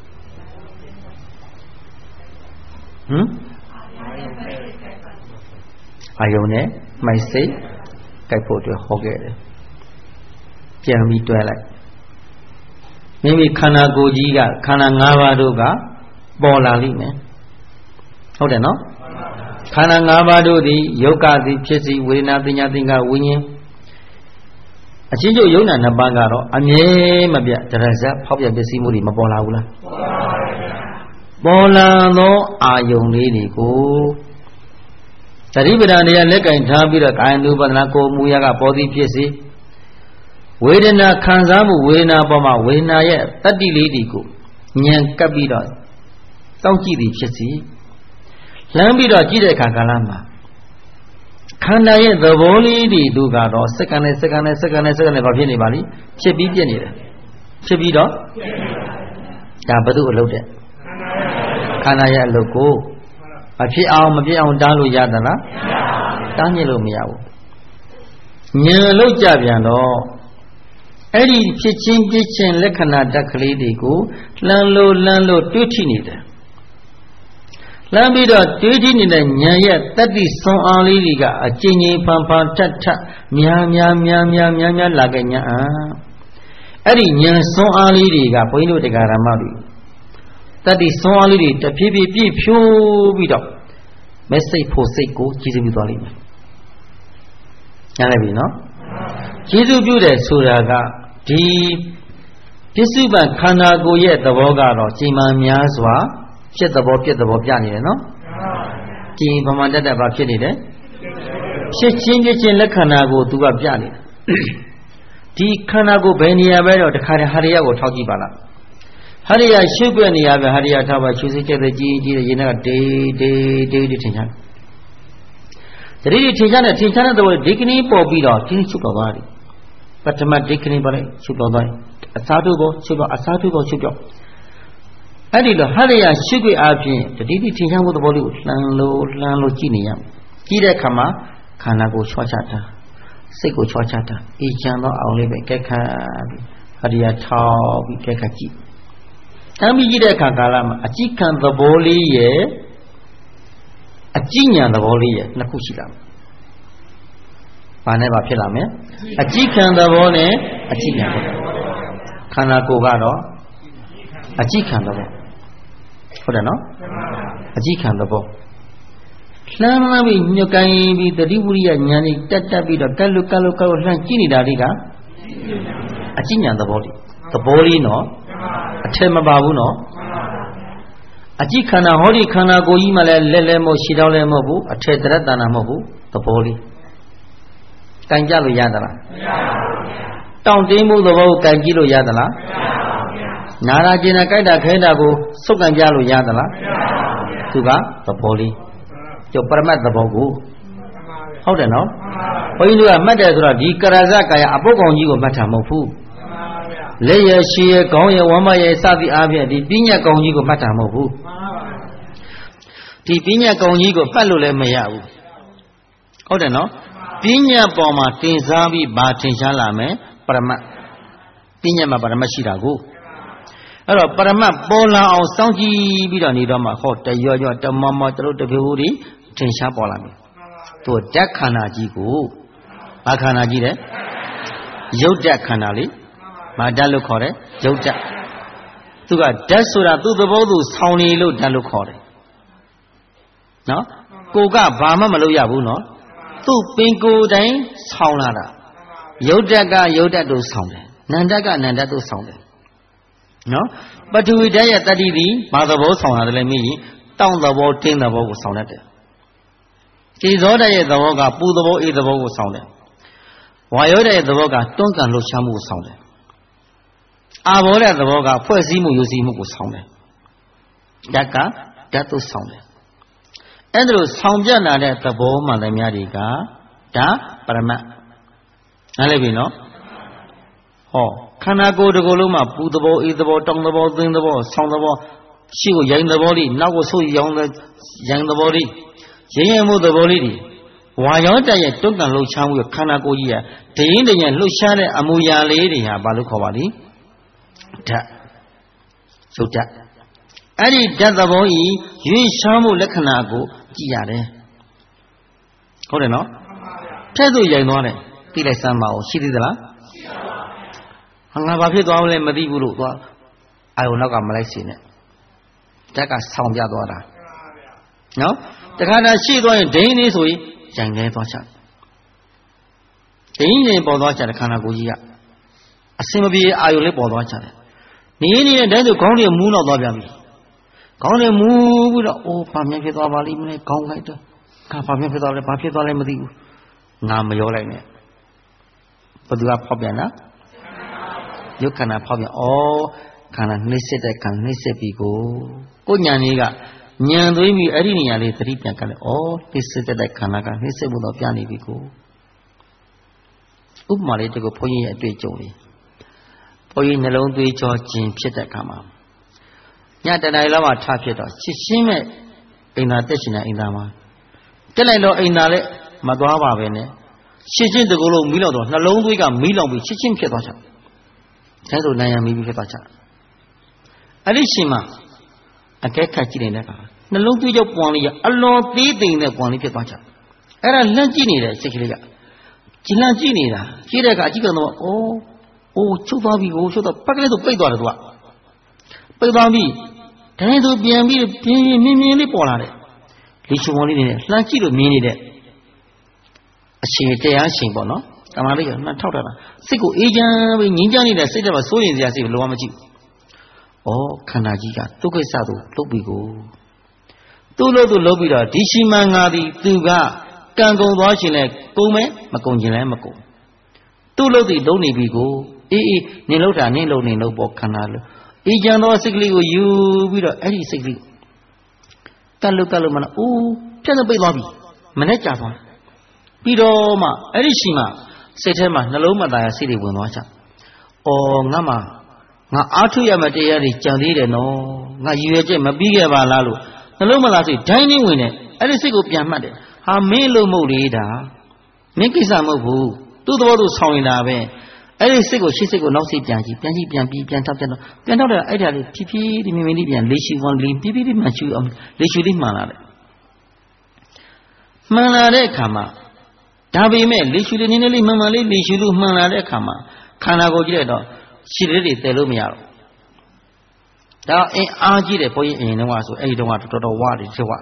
အာယုံနဲ့မိုက်စိတ်ကြိုက်ဖို့အတွက်ဟောခဲ့တယ်ပြန်ပြီးတွဲလိုက်မိမိခန္ဓာကိုယ်ကြီးကခန္ဓာ၅ပါးတို့ကပေါ်လာလိမ့်မယ်ဟုတ်တယ်နော်ခန္ဓာ၅ပါးတို့သည်ယုတ်ကသည်ဖြစ်စီဝေဒနာပညာသင်္ခါဝိညာဉ်အချင်းချုပ်ယုံနာနှစ်ပါးကတော့အမြဲမပြတ်တရဇတ်ဖောက်ပြန်ပစ္စည်းမှုတွေမပေါ်လာဘူးလားပေါ်လာသောအာယုံလေးတွေကိုသတိပဋ္ဌာန်တရားလက်ကင်ထားပြီးတော့ကာယ ानु ပဒနာကိုမူရကပေါ်သည်ဖြစ်စီဝေဒနာခံစားမှုဝေဒနာပေါ်မှာဝေဒနာရဲ့တတ္တိလေးတွေကိုဉာဏ်ကပ်ပြီးတော့စောင့်ကြည့်သည်ဖြစ်စီလမ်းပြီးတော့ကြည့်တဲ့အခါကာလမှာခန္ဓာရဲ့သဘောလေးတွေတို့ကတော့စက္ကန့်နဲ့စက္ကန့်နဲ့စက္ကန့်နဲ့စက္ကန့်နဲ့ဘာဖြစ်နေပါလိဖြစ်ပြီးပြည့်နေတယ်ဖြစ်ပြီးတော့ဒါဘု து အလုပ်တဲ့ခန္ဓာရဲ့အလုပ်ကိုမဖြစ်အောင်မပြည့်အောင်တားလို့ရသလားတားညစ်လို့မရဘူးဉာဏ်အလုပ်ကြပြန်တော့အဲ့ဒီဖြစ်ချင်းပြည့်ချင်းလက္ခဏာတက်ကလေးတွေကိုလှမ်းလို့တွေးထိနေတယ်လမ်းပြီးတော့တွေးထိနေတဲ့ဉာဏ်ရဲ့တတ္တိစွမ်းအားလေးတွေကအကျဉ်းချင်းဖန်ထပ်များလာခဲ့ဉာဏ်အဲ့ဒီဉာဏ်စွမ်းအားလေးတွေကဘုန်းကြီးတို့တရားဓမ္မတွေတတ္တိစွမ်းအားလေးတွေတဖြည်းဖြည်းပြည့်ဖြိုးပြီးတော့မစိတ်ဖို့စိတ်ကိုကျေစုပြုသွားလိမ့်မယ်နားလည်ပြီနော်ကျေစုပြုတယ်ဆိုတာကဒီပစ္စုပန်ခန္ဓာကိုယ်ရဲ့သဘောကတော့ချိန်မှန်များစွာဖြစ်သဘောပြည့်သဘောပြနေတယ်နော်ကြည်ဗမာတတ်ဘာဖြစ်နေတယ်ဖြစ်ချင်းပြချင်းလက္ခဏာကိုသူကပြနေတယ်ဒီခန္ဓာကိုယ်ဘယ်နေရာပဲတော့တခါတည်းဟာရယကိုထောက်ကြည့်ပါလားဟာရယရှုပ်ွက်နေရပဲဟာရယထားပါရှုစိတ်ချက်တဲ့ကြီးရေနဲ့ကတေးထင်ရှားတတိထင်ရှားတဲ့တော့ဒီကနေ့ပေါ်ပြီးတော့ကျင်းချုပ်တော်သွားတယ်ပထမဒီကနေ့ပေါ်လိုက်ချုပ်တော်သွားတယ်အစားတို့ကိုချုပ်တော့အစားတို့ကိုချုပ်တော့အဲ့ဒီလိုဟာရယရှုပ်ွက်အပြင်တတိထင်ရှားမှုသဘောလေးကိုလှမ်းလို့ကြည့်နေရကြည့်တဲ့အခါမှာခန္ဓာကိုချွာချတာစိတ်ကိုချွာချတာအေးချမ်းသောအောင်လေးပဲကဲခါပြီးဟာရယထောက်ပြီးကဲခါကြည့်တမ်းပြီးကြည့်တဲ့အခါကာလမှာအကြည့်ခံသဘောလေးရဲ့အကြည့်ဉာဏ်သဘောလေးရဲ့နှစ်ခုရှိလာမယ်။ဘာနဲ့ဘာဖြစ်လာမလဲ။အကြည့်ခံသဘောနဲ့အကြည့်ဉာဏ်သဘောခန္ဓာကိုယ်ကတော့အကြည့်ခံသဘောဟုတ်တယ်နော်။အကြည့်ခံသဘောလှမ်းပြီးညှို့ကိုင်းပြီးတတိဝိရိယဉာဏ်ကြီးတက်ပြီးတော့ကဲလို့လှမ်းကြည့်နေတာလေးကအကြည့်ဉာဏ်သဘောလေးနော်အထက်မပါဘူးနော်အကြည့်ခန္ဓာဟောဒီခန္ဓာကိုယ်ကြီးမှလည်းလဲမဟုတ်ရှည်တောင်းလဲမဟုတ်ဘူးအထက်တရတနာမဟုတ်ဘူးသဘောလေးကင်ကြလို့ရသလားမရပါဘူးတောင့်တင်းမှုသဘောကိုကင်ကြည့်လို့ရသလားမရပါဘူးနာရာကျင်တာကြိုက်တာခဲတာကိုစုပ်ကင်ကြလို့ရသလားမရပါဘူးသူကသဘောလေးကျော်ပရမတ်သဘောကိုဟုတ်တယ်နော်ဘုန်းကြီးတို့ကမှတ်တယ်ဆိုတော့ဒီကရဇကာယအပုတ်ကောင်ကြီးကိုမှတ်တာမဟုတ်ဘူးလက်ရရှိရခေါင်းရဝမ်းမရစသည်အားဖြင့်ဒီပညာကောင်ကြီးကိုမှတ်တာမဟုတ်ဘူးဒီပညာကောင်ကြီးကိုမှတ်လို့လည်းမရဘူးဟုတ်တယ်နော်ပညာပေါ်မှာတင်စားပြီးဘာထင်ရှားလာမယ်ပရမတ်ပညာမှာပရမတ်ရှိတာကိုအဲ့တော့ပရမတ်ပေါ်လာအောင်စောင့်ကြည့်ပြီးတော့နေတော့မှဟောတရောတမမတလို့တဖြူဖြူတွေထင်ရှားပေါ်လာမယ်သူဓာတ်ခန္ဓာကြီးကိုဘာခန္ဓာကြီးလဲရုပ်ဓာတ်ခန္ဓာလေးမာဓာတ်လို့ခေါ်တယ်ရုပ်ဓာတ်သူကဓာတ်ဆိုတာသူ့သဘောသူဆောင်းနေလို့ဓာတ်လို့ခေါ်တယ်နော်ကိုကဘာမှမလုပ်ရဘူးနော်သူ့ပင်ကိုယ်တိုင်ဆောင်းလာတာရုပ်ဓာတ်ကရုပ်ဓာတ်တို့ဆောင်းတယ်နန္ဓာတ်ကနန္ဓာတ်တို့ဆောင်းတယ်နော်ပထဝီဓာတ်ရဲ့တတ္တိသည်ဘာသဘောဆောင်းတာလဲမင်းကြီးတောင့်သဘောတင်းသဘောကိုဆောင်းတတ်တယ်ခြေဇောဓာတ်ရဲ့သဘောကပူသဘောအေးသဘောကိုဆောင်းတယ်ဝါယောဓာတ်ရဲ့သဘောကတွန်းကန်လှုပ်ရှားမှုကိုဆောင်းတယ်အာဘောဓာတ်သဘောကဖွဲ့စည်းမှုယူစည်းမှုကိုဆောင်းတယ်ဓာတ်ကဓာတ်တို့ဆောင်းတယ်အဲ့ဒါလိုဆောင်းပြလာတဲ့သဘောမှလည်းများတွေကဒါပရမတ်နားလည်ပြီနော်ဟခန္ဓာကိုယ်တစ်ခုလုံးမှာပူသဘောအေးသဘောတောင်းသဘောသင်းသဘောဆောင်းသဘောရှိကိုရိုင်းသဘောလေးနောက်ကိုဆိုးရောင်းရိုင်းသဘောလေးရင်းရမှုသဘောလေးတွေဝါရောတက်ရဲ့တွန်းကန်လှုပ်ရှားမှုခန္ဓာကိုယ်ကြီးဟာဒိရင်တည်းလှုပ်ရှားတဲ့အမူအရာလေးတွေဟာဘာလို့ခေါ်ပါလိဓာတ်ရုပ်ဓာတ်အဲ့ဒီဓာတ်သဘောကြီးရွေးရှားမှုလက္ခဏာကိုကြည့်ရတယ်ဟုတ်တယ်နော်ထဲ့သို့ရိုင်သွားတယ်သိလိုက်စမ်းပါဦးရှိသေးသလားရှိပါပါငါဘာဖြစ်သွားလဲမသိဘူးလို့သွားအာယုံနောက်ကမလိုက်စီနဲ့ဓာတ်ကဆောင်းပြသွားတာနော်တခါတည်းရှိသွားရင်ဒိန်းလေးဆိုရင်ရိုင်လဲသွားချဒိန်းရင်ပေါ်သွားချတဲ့ခန္ဓာကိုယ်ကြီးကအစင်မပြေအာယုံလေးပေါ်သွားချတယ်နေနေတဲ့တည်းဆိုခေါင်းတွေမူးတော့သွားပြန်ပြီခေါင်းတွေမူးပြီးတော့အိုးဘာမြင်ဖြစ်သွားပါလိမ့်မလဲခေါင်းလိုက်တော့ဘာဖြစ်သွားလဲဘာဖြစ်သွားလဲမသိဘူးငါမရောလိုက်နဲ့ဘယ်သူကဖောက်ပြန်လားယုတ်ခန္ဓာဖောက်ပြန်ခန္ဓာနှိမ့်စစ်တဲ့ခန္ဓာနှိမ့်စစ်ပြီကိုညာကြီးကညံသွေးပြီးအဲ့ဒီနေရာလေးသတိပြန်ကလည်းနှိမ့်စစ်တဲ့ခန္ဓာကနှိမ့်စစ်မှုတော့ပြန်နေပြီကိုဥပမာလေးတကူဘုန်းကြီးရဲ့အတွေ့အကြုံလေးဘုန်းကြီးနှလုံးသွေးကြောခြင်းဖြစ်တဲ့အခါမှာညတနိုင်လောက်မှထဖြစ်တော့ချစ်ရှင်းမဲ့အိမ်သာတက်ရှင်တဲ့အိမ်သာမှာတက်လိုက်တော့အိမ်သာလည်းမသွားပါပဲနဲ့ရှစ်ချင်းတကူလုံးမီးလောင်တော့နှလုံးသွေးကမီးလောင်ပြီးချစ်ချင်းဖြစ်သွားချတယ်။ဒါဆိုနိုင်ရမီးပြီးဖြစ်သွားချတယ်။အဲ့ဒီရှင်မှာအကဲခတ်ကြည့်နေတဲ့အခါနှလုံးသွေးကြောပွန်လေးကအလွန်သေးသိမ့်တဲ့ပွန်လေးဖြစ်သွားချတယ်။အဲ့ဒါလှမ်းကြည့်နေတဲ့စိတ်ကလေးကကြည်လှမ်းကြည့်နေတာကြည့်တဲ့အခါအကြည့်ကတော့ချုပ်သွားပြီကိုချုပ်တော့ပတ်ကလေးဆိုပိတ်သွားတယ်သူကပိတ်သွားပြီဒါနဲ့သူပြန်ပြီးပြင်းပြင်းမြင်းလေးပေါ်လာတယ်လေချုံပေါ်လေးနေလှမ်းကြည့်လို့မြင်နေတဲ့အရှင်တရားရှင်ပေါ့နော်တမန်လေးကနှထောက်ထားတာစိတ်ကိုအေးချမ်းပြီးငြိမ်းချမ်းနေတဲ့စိတ်ထဲမှာစိုးရင်စရာစိတ်လုံးဝမကြည့်ခန္ဓာကြီးကသူ့ကိစ္စသူလုပ်ပြီးကိုသူ့လို့သူလုပ်ပြီးတော့ဒီရှိမှန်ငါသည်သူကကံကုန်သွားခြင်းလဲကုန်မဲမကုန်ခြင်းလဲမကုန်သူ့လို့သူလုံးနေပြီကိုအေးနင်လို့တာနင်လို့ပေါ့ခန္ဓာလို့အေးချမ်းသောစိတ်ကလေးကိုယူပြီးတော့အဲ့ဒီစိတ်ကလေးကတ်လို့မလားဖြတ်ပိတ်သွားပြီမနဲ့ကြာသွားပြီးတော့မှအဲ့ဒီရှိမှစိတ်ထဲမှာနှလုံးမသားရစိတ်တွေဝင်သွားချငါအားထုတ်ရမယ့်တရားတွေကြံသေးတယ်နော်ငါရည်ရွယ်ချက်မပြီးခဲ့ပါလားလို့နှလုံးမသားစိတ်ဒိုင်းနေဝင်တယ်အဲ့ဒီစိတ်ကိုပြန်မှတ်တယ်ဟာမင်းလို့မဟုတ်လေဒါမင်းကိစ္စမဟုတ်ဘူးသူ့သဘောသူဆောင်ရင်တာပဲအဲ့ဒီစိတ်ကိုရှေ့စိတ်ကိုနောက်စိတ်ပြန်ပြီးပြန်ထောက်တယ်အဲ့ဒါလေးဖြည်းဖြည်းဒီမြင်လေးပြန်လေးရှူဝင်လေးဖြည်းဖြည်းမှန်ရှူအောင်လေးရှူလေးမှန်လာတယ်မှန်လာတဲ့အခါမှာဒါပေမဲ့လေရှူလေးနည်းနည်းလေးမှန်လေးလေရှူလို့မှန်လာတဲ့အခါမှာခန္ဓာကိုယ်ကြည့်လိုက်တော့ရှည်လေးတွေတည်လို့မရတော့ဒါအင်းအားကြီးတယ်ဘုန်းကြီးအရင်တုန်းကဆိုအဲ့ဒီတုန်းကတော်တော်ဝါတယ်ဖြစ်ဝ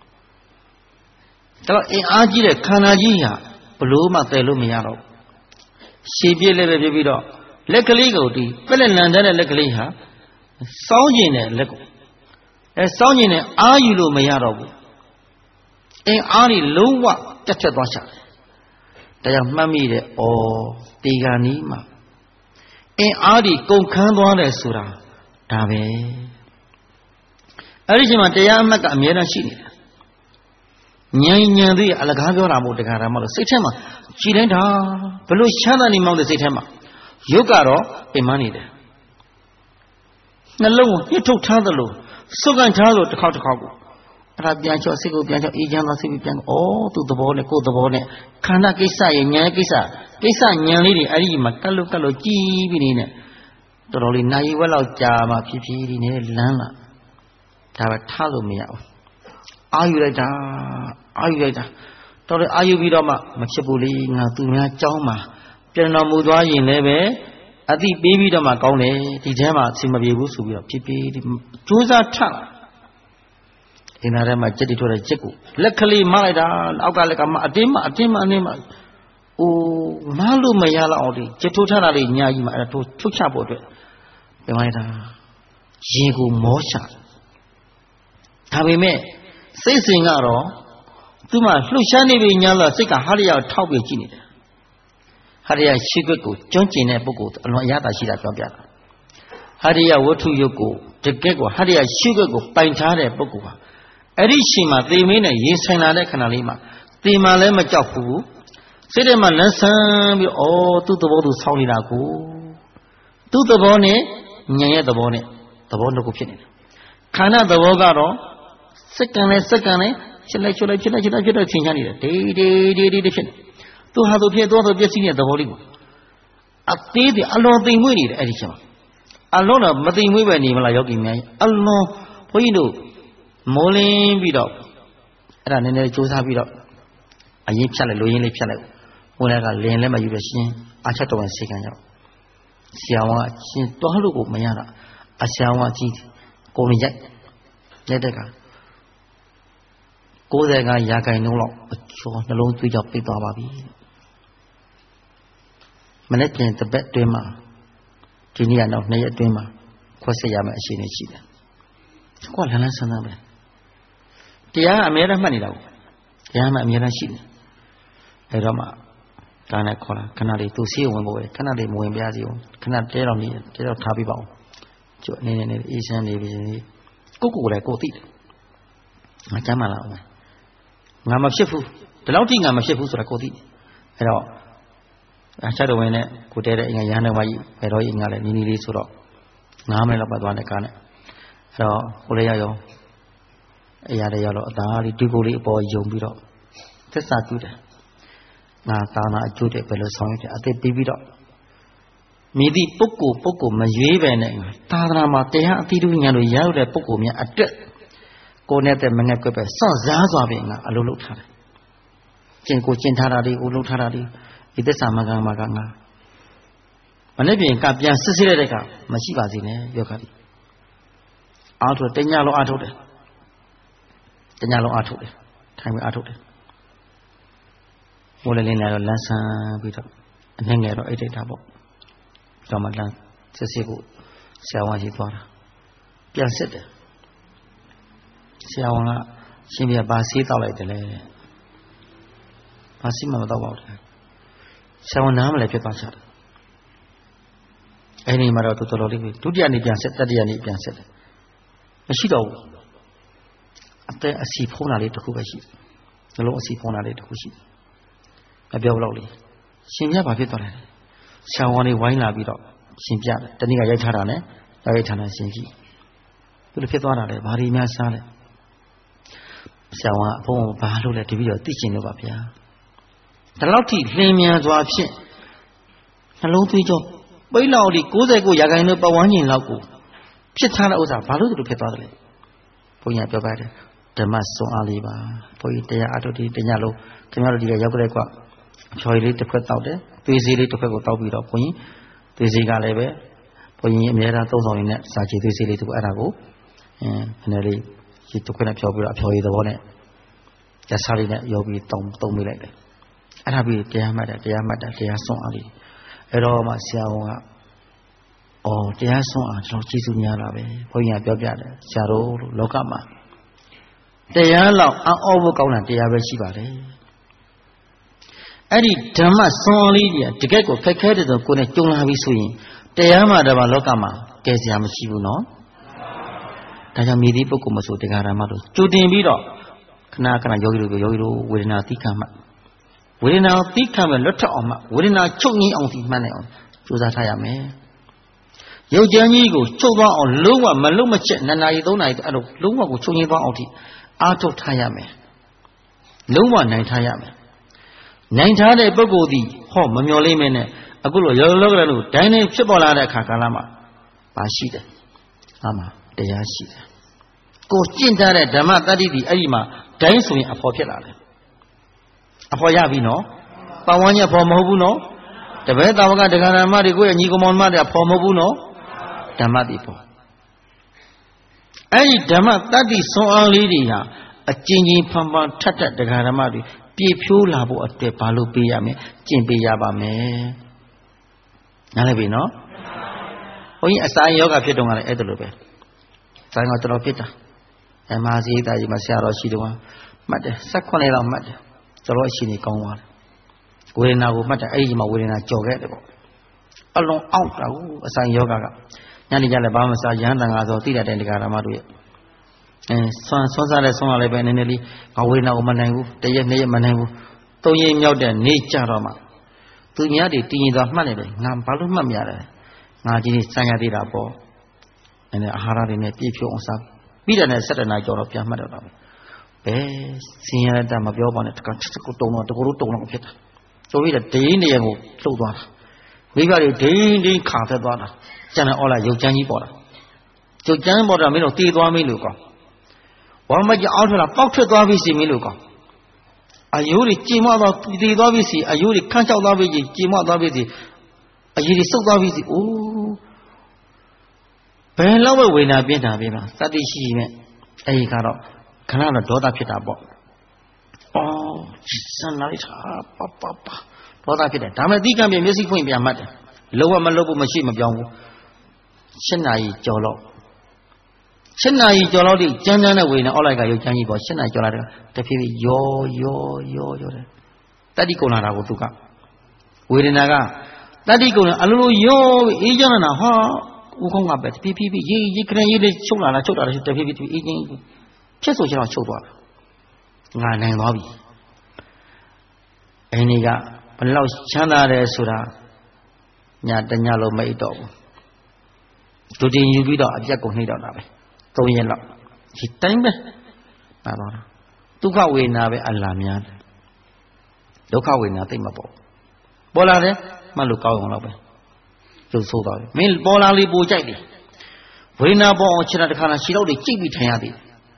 ဒါအင်းအားကြီးတဲ့ခန္ဓာကြီးဟာဘလို့မှတည်လို့မရတော့ရှည်ပြည့်လည်းပဲဖြစ်ပြီးတော့လက်ကလေးကိုဒီပက်လက်လန်တဲ့လက်ကလေးဟာစောင်းကျင်တဲ့လက်ကိုစောင်းကျင်တဲ့အားယူလို့မရတော့ဘူးအင်းအားကြီးလုံးဝတက်ထွက်သွားချတယ်ဒါကြောင့်မှတ်မိတယ်ဒီကနေ့မှအင်းအားဒီကုန်ခန်းသွားတယ်ဆိုတာဒါပဲအဲ့ဒီချိန်မှာတရားအမှတ်ကအမြဲတမ်းရှိနေတာဉာဏ်သေးအလကားပြောတာမဟုတ်တရားဓမ္မလို့စိတ်ထဲမှာကြည်တိုင်းတာဘလို့ချမ်းသာနေမှောက်တဲ့စိတ်ထဲမှာယုတ်ကတော့ပင်မနေတယ်နှလုံးကိုညှစ်ထုတ်ထားသလိုစုပ်ကန်ထားလို့တစ်ခေါက်ကိုအဲ့ဒါပြန်ချော့စိတ်ကိုပြန်ချော့အေးချမ်းသာစိတ်ပြန်သူ့သဘောနဲ့ကိုယ်သဘောနဲ့ခန္ဓာကိစ္စရဲ့ဉာဏ်ကိစ္စဉာဏ်လေးတွေအဲ့ဒီမှာကတ်လို့ကြည်ပြီးနေနဲ့တော်တော်လေးနာရီဝက်လောက်ကြာမှဖြည်းဖြည်းဒီနေလမ်းလာဒါပဲထားလို့မရဘူးအာယူလိုက်တာတော်တော်အာယူပြီးတော့မှမဖြစ်ဘူးလေငါသူများကြောင်းမှာပြန်တော်မူသွားရင်လည်းပဲအတိပေးပြီးတော့မှကောင်းတယ်ဒီထဲမှာအစီမပြေဘူးဆိုပြီးတော့ဖြည်းဖြည်းဒီကြိုးစားထအင်းသားထဲမှာကြက်တီထွက်တဲ့ကြက်ကိုလက်ကလေးမလိုက်တာအောက်ကလက်ကမအတင်းမလို့မရတော့အောင်ဒီကြက်ထိုးထားတာလေးညာကြီးမှာအဲ့ဒါထုတ်ချဖို့အတွက်ပြန်လိုက်တာရေကိုမောချဒါပေမဲ့စိတ်စဉ်ကတော့သူ့မှာလှုပ်ရှားနေပြီညာလို့စိတ်ကဟာရရထောက်ပြီးကြည့်နေတယ်ဟာရရရှိခွက်ကိုကျွမ်းကျင်တဲ့ပုဂ္ဂိုလ်အလွန်အရသာရှိတာပြောပြတာဟာရရဝတ္ထုယုတ်ကိုတကယ်ကိုဟာရရရှိခွက်ကိုပိုင်ထားတဲ့ပုဂ္ဂိုလ်ဟာအဲ့ဒီရှင်မှာသေမင်းနဲ့ရေဆိုင်လာတဲ့ခဏလေးမှာသေမှလည်းမကြောက်ဘူးစိတ်ထဲမှာလန်းဆန်းပြီးသူ့သဘောသူဆောင်းနေတာကိုသူ့သဘောနဲ့ဉာဏ်ရဲ့သဘောနဲ့သဘောတစ်ခုဖြစ်နေတယ်ခန္ဓာသဘောကတော့စက္ကန့်နဲ့ဖြစ်လိုက်ထင်ရှားနေတယ်ဒေးဖြစ်နေသူဟာသူဖြစ်သွားသူပြည့်စည်တဲ့သဘောလေးကိုအသေးသေးအလွန်သိမ်မွေ့နေတယ်အဲ့ဒီချိန်မှာအလွန်တော့မသိမ်မွေ့ပဲနေမလားယောဂီများအလွန်ဘုန်းကြီးတို့မိုးလင်းပြီးတော့အဲ့ဒါနည်းနည်းစူးစမ်းပြီးတော့အရင်ဖြတ်လိုက်လိုရင်းလေးဖြတ်လိုက်မိုးလည်းကလင်းလည်းမယူရရှင်းအချက်တော်ဝင်စေကံရောက်ဆရာဝန်ကရှင်းတွားလို့ကိုမရတာအဆရာဝန်ကြီးကိုနေရိုက်တဲ့က90ရာခိုင်နှုန်းလောက်အကျော်နှလုံးသွေးကြောင့်ပိတ်သွားပါပြီမနေ့ပြင်တပတ်တွင်းမှာဒီနေ့ကတော့2ရက်အတွင်းမှာခွဲစိတ်ရမယ်အရှိနေရှိတယ်ကိုကလန်းဆန်းဆန်းပဲတရားအများအားမှတ်နေတာကိုတရားမှအများအားရှိတယ်အဲတော့မှဒါနဲ့ခေါ်လာခဏလေးသူစီးဝင်ဖို့ပဲခဏလေးမဝင်ပြစီအောင်ခဏတဲတော့နေတဲတော့ထားပြီးပါအောင်ကျို့နေအေးစမ်းနေပြီကိုလည်းကိုသိတယ်ငါကျမ်းမှလာအောင်ငါမဖြစ်ဘူးဒီလောက်ထိငါမဖြစ်ဘူးဆိုတာကိုသိတယ်အဲတော့အချက်တော်ဝင်နဲ့ကိုတဲတဲ့အင်္ဂါရဟန်းတော်မကြီးဘယ်တော့အင်္ဂါလဲနီလေးဆိုတော့9မိနစ်လောက်ပတ်သွားတဲ့ကားနဲ့အဲတော့ကိုလေးရောအရာတွေရောတော့အသားလေးဒီကိုလေးအပေါ်ယုံပြီးတော့သစ္စာပြုတယ်ငါသာနာအကျိုးတဲ့ဘယ်လိုဆောင်ရွက်တယ်အသက်ပြီးတော့မိသည့်ပုဂ္ဂိုလ်မရွေးပဲနဲ့သာသနာမှာတရားအသီးတူညာတို့ရောက်တဲ့ပုဂ္ဂိုလ်များအတွက်ကိုနဲ့တဲ့မငဲ့ကွက်ပဲစောင့်စားစွာပဲငါအလုပ်လုပ်ထားတယ်ကျင့်ထားတာတွေကိုလုပ်ထားတာတွေဒီသစ္စာမကငါမနေ့ပြင်ကပြန်စစ်စစ်တဲ့ကမရှိပါစေနဲ့ယောဂတိအားထုတ်တညလုံးအားထုတ်တယ်ထိုင်ပြီးအားထုတ်တယ်မိုးလည်းလင်းလာတော့လန်းဆန်းပြီးတော့အနှဲငယ်တော့အိတ်တိတ်တာပေါ့တော့မှလန်းစစ်စစ်ကိုဆရာဝန်ကြီးသွားတာပြန်စစ်တယ်ဆရာဝန်ကရှင်ပြဘာဆေးတောက်လိုက်တယ်လဲဘာဆေးမှမတောက်ပါဘူးဆရာဝန်နားမလဲဖြစ်သွားချတယ်အဲ့ဒီမှာတော့တော်တော်လေးဒုတိယနေ့ပြန်စစ်တတိယနေ့ပြန်စစ်တယ်မရှိတော့ဘူးအသက်အစီဖုံးတာလေးတစ်ခုပဲရှိတယ်နှလုံးအစီဖုံးတာလေးတစ်ခုရှိတယ်မပြောဘလို့လေရှင်ပြဘာဖြစ်သွားလဲဆရာဝန်လေးဝိုင်းလာပြီးတော့ရှင်ပြတယ်တနည်းကရိုက်ထားတာနဲ့ရိုက်ထားတာရှင်ကြည့်ဘယ်လိုဖြစ်သွားတာလဲဘာတွေများစားလဲဆရာဝန်အဖုံးဘာလို့လဲတပည့်တော်သိချင်လို့ပါဗျာဒီလောက်ထိလင်းမြန်စွာဖြင့်နှလုံးသွေးကြောပိတ်လောက်ဒီ99ရာခိုင်နှုန်းပတ်ဝန်းကျင်လောက်ကိုဖြစ်ထားတဲ့ဥစ္စာဘာလို့ဒီလိုဖြစ်သွားတယ်လဲဘုန်းကြီးပြောပါတယ်ဓမ္မစွန်အားလေးပါဘုန်းကြီးတရားအထုတ်ဒီတညလုံးခင်ဗျားတို့ဒီကရောက်ကြတဲ့ကွာအဖျော်ရည်လေးတစ်ခွက်တောက်တယ်သွေးစည်းလေးတစ်ခွက်ကိုတောက်ပြီးတော့ဘုန်းကြီးသွေးစည်းကလည်းပဲဘုန်းကြီးအများအားသုံးဆောင်နေတဲ့စာချေသွေးစည်းလေးတစ်ခုအဲ့ဒါကိုနည်းလေးဒီတစ်ခွက်နဲ့ဖြောပြီးတော့အဖျော်ရည်သဘောနဲ့ရစားလေးနဲ့ရောပြီးတုံးမိလိုက်တယ်အဲ့ဒါပြီးတရားမှတ်တယ်တရားစွန့်အားလေးအဲ့တော့မှဆရာဝန်ကတရားစွန့်အားကျွန်တော်ကျေးဇူးများတာပဲဘုန်းကြီးကပြောပြတယ်ဆရာတို့လို့လောကမှာတရားလောက်အောဖို့ကောင်းတာတရားပဲရှိပါတယ်အဲ့ဒီဓမ္မစွန့်အားလေးကြီးတကယ့်ကိုခက်ခဲတဲ့ဆိုကိုယ်နဲ့ကြုံလာပြီဆိုရင်တရားမှတော့လောကမှာကယ်စရာမရှိဘူးနော်ဒါကြောင့်မြေဒီပုဂ္ဂိုလ်မဆိုတရားဓမ္မတို့ကြိုတင်ပြီးတော့ခဏယောဂီတို့ဝေဒနာသိခံမှဝေဒနာကိုသိခံမဲ့လွတ်ထွက်အောင်မှဝေဒနာချုပ်ငြိမ်းအောင်ဒီမှတ်နိုင်အောင်ကြိုးစားထားရမယ်ရုပ်ကြမ်းကြီးကိုချုပ်သွားအောင်လုံးဝမလုံးမချက်2နာရီ3နာရီအဲ့လိုလုံးဝကိုချုပ်ငြိမ်းသွားအောင်ဒီအားထုတ်ထားရမယ်လုံးဝနိုင်ထားရမယ်နိုင်ထားတဲ့ပုဂ္ဂိုလ်ဒီဟောမမျောလိမ့်မယ်နဲ့အခုလိုရောလောကလို့ဒိုင်းနေဖြစ်ပေါ်လာတဲ့အခါကာလမှာပါရှိတယ်အားမှာတရားရှိတယ်ကိုကျင့်ထားတဲ့ဓမ္မတတ္တိဒီအဲ့ဒီမှာဒိုင်းဆိုရင်အဖော်ဖြစ်လာတယ်အဖော်ရပြီနော်ပတ်ဝန်းကျင်အဖော်မဟုတ်ဘူးနော်တပည့်တာဝကဒကာရမတွေကိုရဲ့ညီကောင်မောင်မတွေအဖော်မဟုတ်ဘူးနော်ဓမ္မတိဖော်အဲ့ဒီဓမ္မတတ္တိဆွန်အားလေးတွေဟာအကျဉ်းချင်းဖန်ဖန်ထက်ဒကာရမတွေပြေဖြိုးလာဖို့အတွက်ဘာလို့ပေးရမလဲကျင့်ပေးရပါမယ်နားလည်ပြီနော်ဘုန်းကြီးအစာယောဂဖြစ်တော့ကလည်းအဲ့ဒါလိုပဲဇိုင်းကတော်တော်ဖြစ်တာအမဇီတာကြီးမှာဆရာတော်ရှိတော့မှတ်တယ်18လောက်မှတ်တယ်တော်တော်ရှိနေကောင်းသွားတယ်ဝေဒနာကိုမှတ်တယ်အဲ့ဒီမှာဝေဒနာကြော်ခဲ့တယ်ပေါ့အလွန်အောက်တာကိုအဆိုင်ယောဂကညနေကျလည်းဘာမှမစားရဟန်းတန်ခါဆိုသိတဲ့တိုင်တရားဓမ္မတို့ရဲ့ဆွမ်းစားတဲ့ဆွမ်းရလည်းပဲနည်းနည်းလေးဝေဒနာကိုမနိုင်ဘူးတရက်နှစ်ရက်မနိုင်ဘူး3ရက်မြောက်တဲ့နေ့ကြတော့မှသူများတွေတည်ရင်သွားမှတ်နေတယ်ငါဘာလို့မှတ်မရလဲငါကြီးစံရသေးတာပေါ့အဲ့ဒါအာဟာရတွေနဲ့ပြည့်ဖြုံအောင်စားပြီးတယ်နဲ့7 နာရီကျော်တော့ပြန်မှတ်တော့တာပဲစင်ရတဲ့မပြောပါနဲ့တကကိုတုံတော့တကူတုံတော့ဖြစ်တာဆိုပြီးတော့ဒိန်းနေရကိုလှုပ်သွားတာမိဘတွေဒိန်းခါဖက်သွားတာကျန်တဲ့အော်လာရုပ်ချမ်းကြီးပေါ်တာရုပ်ချမ်းပေါ်တာမင်းတို့တေးသွားမင်းလို့ကောဝမ်းမကြအောက်ထလာပေါက်ထွက်သွားပြီစီမင်းလို့ကောအယိုးတွေကြည်မသွားတေးသွားပြီစီအယိုးတွေခန့်ချောက်သွားပြီကြည်မသွားပြီစီအရည်တွေစုပ်သွားပြီစီအိုးဘယ်လောက်ပဲဝေနာပြင်းတာပြင်းလားတတိရှိမဲ့အဲ့ဒီကတော့ခဏတော့ဒေါသဖြစ်တာပေါ့အော်စံလိုက်တာပဒေါသဖြစ်တယ်ဒါမဲ့အတိကံပြမျက်စိဖွင့်ပြန်မှတ်တယ်လုံးဝမလုပ်ဘူးမရှိမပြောင်းဘူး7 နာရီကျော်တော့7 နာရီကျော်တော့ဒီကျန်းနဲ့ဝေနာအောက်လိုက်ကရုပ်ချမ်းကြီးပေါ့7 နာရီကျော်လာတယ်တဖြည်းဖြည်းရောတယ်တတိကုံလာတာကိုသူကဝေဒနာကတတိကုံအလိုလိုရောအေးချမ်းလာဟာဦးခေါင်းကပဲတဖြည်းဖြည်းရေခရင်ရေးလေးချုပ်လာတဖြည်းဖြည်းအေးချင်းဖြစ်ဆိုချင်တော့ချုပ်သွားတာငါနိုင်သွားပြီအဲ့ဒီကဘယ်လောက်ချမ်းသာတယ်ဆိုတာညတညလုံးမအိပ်တော့ဘူးဒုတိယယူပြီးတော့အပြက်ကိုနှိမ့်တော့တာပဲ3 ရက်လောက်ဒီတိုင်းပဲပါတော့ဒုက္ခဝေဒနာပဲအလားများတယ်ဒုက္ခဝေဒနာသိမပေါ့ပေါ်လာတယ်မှတ်လို့ကောင်းအောင်တော့ပဲကျုပ်ဆိုးသွားပြီမင်းပေါ်လာလေးပိုကြိုက်တယ်ဝေဒနာပေါ်အောင်ခြေတစ်ခါလားခြေတော့တွေကြိတ်ပြီးထိုင်ရသည်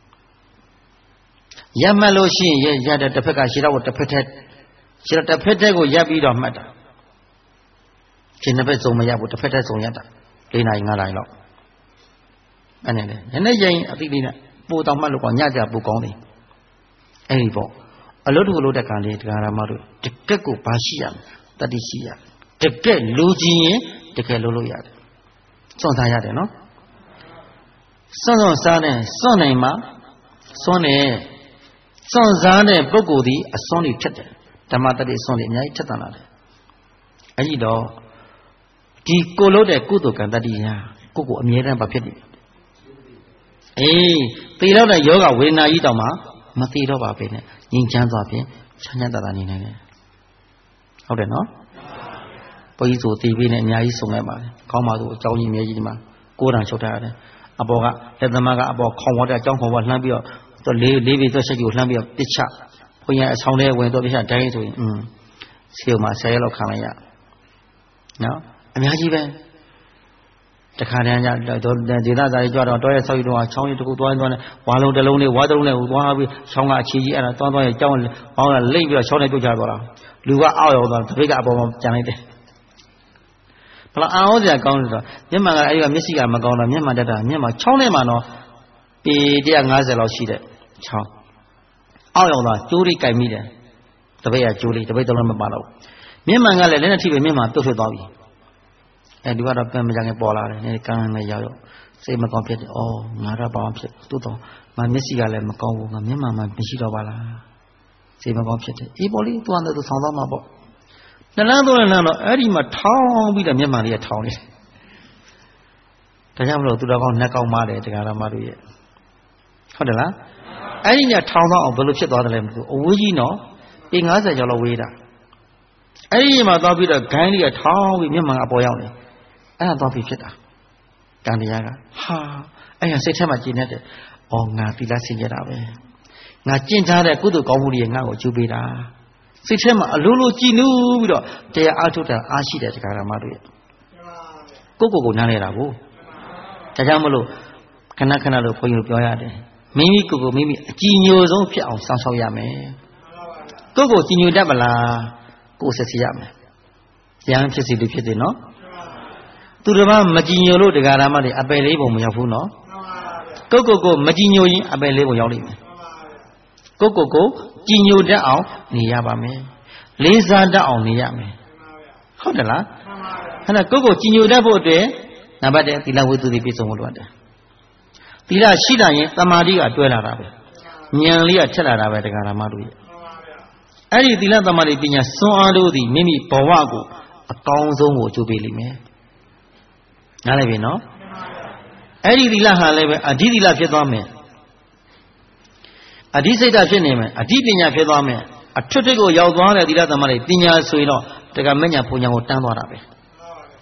ရပ်မှတ်လို့ရှိရင်ရတဲ့တစ်ဖက်ကခြေတော့တစ်ဖက်ထက်ခြေတော့တစ်ဖက်ထက်ကိုရပ်ပြီးတော့မှတ်တာခြေနှစ်ဖက်စုံမရပ်ဘူးတစ်ဖက်ထက်စုံရပ်တာ4 နာရီ 5 နာရီလောက်အဲ့နဲ့လေနည်းရင်အတိလေးနဲ့ပို့တောင်မှတ်လို့ကောညကြပို့ကောင်းတယ်အဲ့ဒီပေါ့အလုတ်တို့လို့တဲ့ကံလေးတရားဓမ္မတို့တကက်ကိုဘာရှိရမလဲတတိရှိရတကက်လူကြီးရင်တကယ်လို့ရတယ်စွန့်စားရတယ်နော်စွန့်စားတဲ့စွန့်နိုင်မှာစွန့်တဲ့စွန့်စားတဲ့ပုဂ္ဂိုလ်ဒီအစွန့်တွေဖြစ်တယ်ဓမ္မတတိအစွန့်တွေအများကြီးထက်သန်လာတယ်အဲ့ဒီတော့ဒီကိုလို့တဲ့ကုသိုလ်ကံတတိယကိုအမြဲတမ်းပါဖြစ်နေအေးသေတော့တဲ့ယောဂဝေဒနာကြီးတောင်မှမသေတော့ပါပဲနဲ့ငြိမ်းချမ်းသွားပြင်ချမ်းသာတာနေနိုင်တယ်ဟုတ်တယ်နော်ဘုန်းကြီးဆိုသေပြီးနဲ့အများကြီးဆုံလိုက်ပါတယ်ခေါင်းပါဆိုအကြောင်းကြီးအများကြီးဒီမှာကိုးတန်ချုပ်ထားရတယ်အပေါ်ကလက်သမားကအပေါ်ခေါင်းပေါ်တဲ့အကြောင်းခေါင်းပေါ်လှမ်းပြီးတော့လေးပြီးတော့ချက်ကြီးကိုလှမ်းပြီးတော့ပစ်ချဘုန်းကြီးအဆောင်ထဲဝင်တော့ပစ်ချတိုင်းဆိုရင်ဆေးုံမှာ10 ရက်လောက်ခံလိုက်ရနော်အများကြီးပဲတခါတည်းကဒေသသားကြီးကြွတော့တောရဲ့ဆောက်ယူတော့ချောင်းကြီးတစ်ခုသွားနေဝါလုံးတစ်လုံးလေးဝါတစ်လုံးလေးသွားပြီးချောင်းကအခြေကြီးအဲ့ဒါသွားရဲ့ကြောင်းပေါင်းကလိမ့်ပြီးတော့ချောင်းနဲ့ပြုတ်ချသွားတာလူကအောက်ရောက်သွားတပိတ်ကအပေါ်မှာကြံလိုက်တယ်ဘယ်လိုအာဟောစရာကောင်းလဲဆိုတော့မျက်မှန်ကအဲ့ဒီကမျက်စိကမကောင်းတော့မျက်မှန်တက်တာမျက်မှန်ချောင်းထဲမှာတော့ပေ150လောက်ရှိတဲ့ချောင်းအောက်ရောက်သွားကျိုးလေးကြိုက်မိတယ်တပိတ်ကကျိုးလေးတပိတ်တော့မပါတော့မျက်မှန်ကလည်းလက်နဲ့ထိပဲမျက်မှန်ပြုတ်ထွက်သွားပြီအဲဒီကတော့ပြန်မကြခင်ပေါ်လာတယ်။ကန်းနဲ့ရောက်စိတ်မကောင်းဖြစ်တယ်။အော်ငါတော့ဘာမှဖြစ်သူ့တော့ငါမျက်စိကလည်းမကောင်းဘူးငါမျက်မှန်မှမရှိတော့ပါလား။စိတ်မကောင်းဖြစ်တယ်။အေးပေါ်လေးသူ့အနေနဲ့သူဆောင်သွားမှာပေါ့။နှလန်းသွင်းနှလန်းတော့အဲ့ဒီမှာထောင်းပြီးတော့မျက်မှန်လေးကထောင်းနေတယ်။ဒါကြောင့်မလို့သူတော်ကောင်းနှက်ကောင်းမားတယ်တရားတော်မတို့ရဲ့ဟုတ်တယ်လား။အဲ့ဒီညထောင်းတော့အောင်ဘယ်လိုဖြစ်သွားတယ်လဲမသိဘူး။အဝေးကြီးနော်။ပေ90ကျော်လောက်ဝေးတာ။အဲ့ဒီမှာသွားပြီးတော့ဂိုင်းလေးကထောင်းပြီးမျက်မှန်အပေါ်ရောက်နေအဲ့ဒါတော့ဖြစ်တာကံတရားကဟာအဲ့ဒါစိတ်ထဲမှာကျင်နေတဲ့အော်ငါသီလဆင်ကြတာပဲငါကျင့်ထားတဲ့ကုသိုလ်ကောင်းမှုတွေငါ့ကိုအကျိုးပေးတာစိတ်ထဲမှာအလိုလိုကြည်နူးပြီးတော့တရားအားထုတ်တာအားရှိတဲ့တရားဓမ္မတို့ရဲ့ကိုနားလဲတာကိုဒါကြောင့်မလို့ခဏခဏလို့ဘုန်းကြီးတို့ပြောရတယ်မိမိကိုမိမိအကြည်ညိုဆုံးဖြစ်အောင်စောင့်ရှောက်ရမယ်ကိုကြည်ညိုတတ်မလားကိုဆက်စီရမယ်ရဟန်းဖြစ်စီလို့ဖြစ်တယ်နော်သူတစ်ပါးမကြည်ညိုလို့တရားဓမ္မတွေအပယ်လေးပုံမရောက်ဘူးနော်ကိုမကြည်ညိုရင်အပယ်လေးပုံရောက်လိမ့်မယ်ကိုကြည်ညိုတတ်အောင်နေရပါမယ်လေးစားတတ်အောင်နေရမယ်ဟုတ်တယ်လားအဲ့ဒါကိုကြည်ညိုတတ်ဖို့အတွက်နံပါတ်1သီလဝိသုဒ္ဓိပြည့်စုံဖို့လိုတယ်သီလရှိတာရင်တမာတိကတွဲလာတာပဲဉာဏ်လေးကထက်လာတာပဲတရားဓမ္မတို့ရဲ့အဲ့ဒီသီလတမာတိပညာစွမ်းအားတို့သည်မိမိဘဝကိုအကောင်းဆုံးကိုအကျိုးပေးလိမ့်မယ်နားလည်ပြီနော်အဲ့ဒီသီလဟာလည်းပဲအဓိသီလဖြစ်သွားမယ်အဓိစိတ်ဓာတ်ဖြစ်နေမယ်အဓိပညာဖြစ်သွားမယ်အထွတ်ထိပ်ကိုရောက်သွားတဲ့သီလတမာတိပညာဆိုရင်တော့တက္ကမဉ္ဇဉ်ပူညာကိုတန်းသွားတာပဲ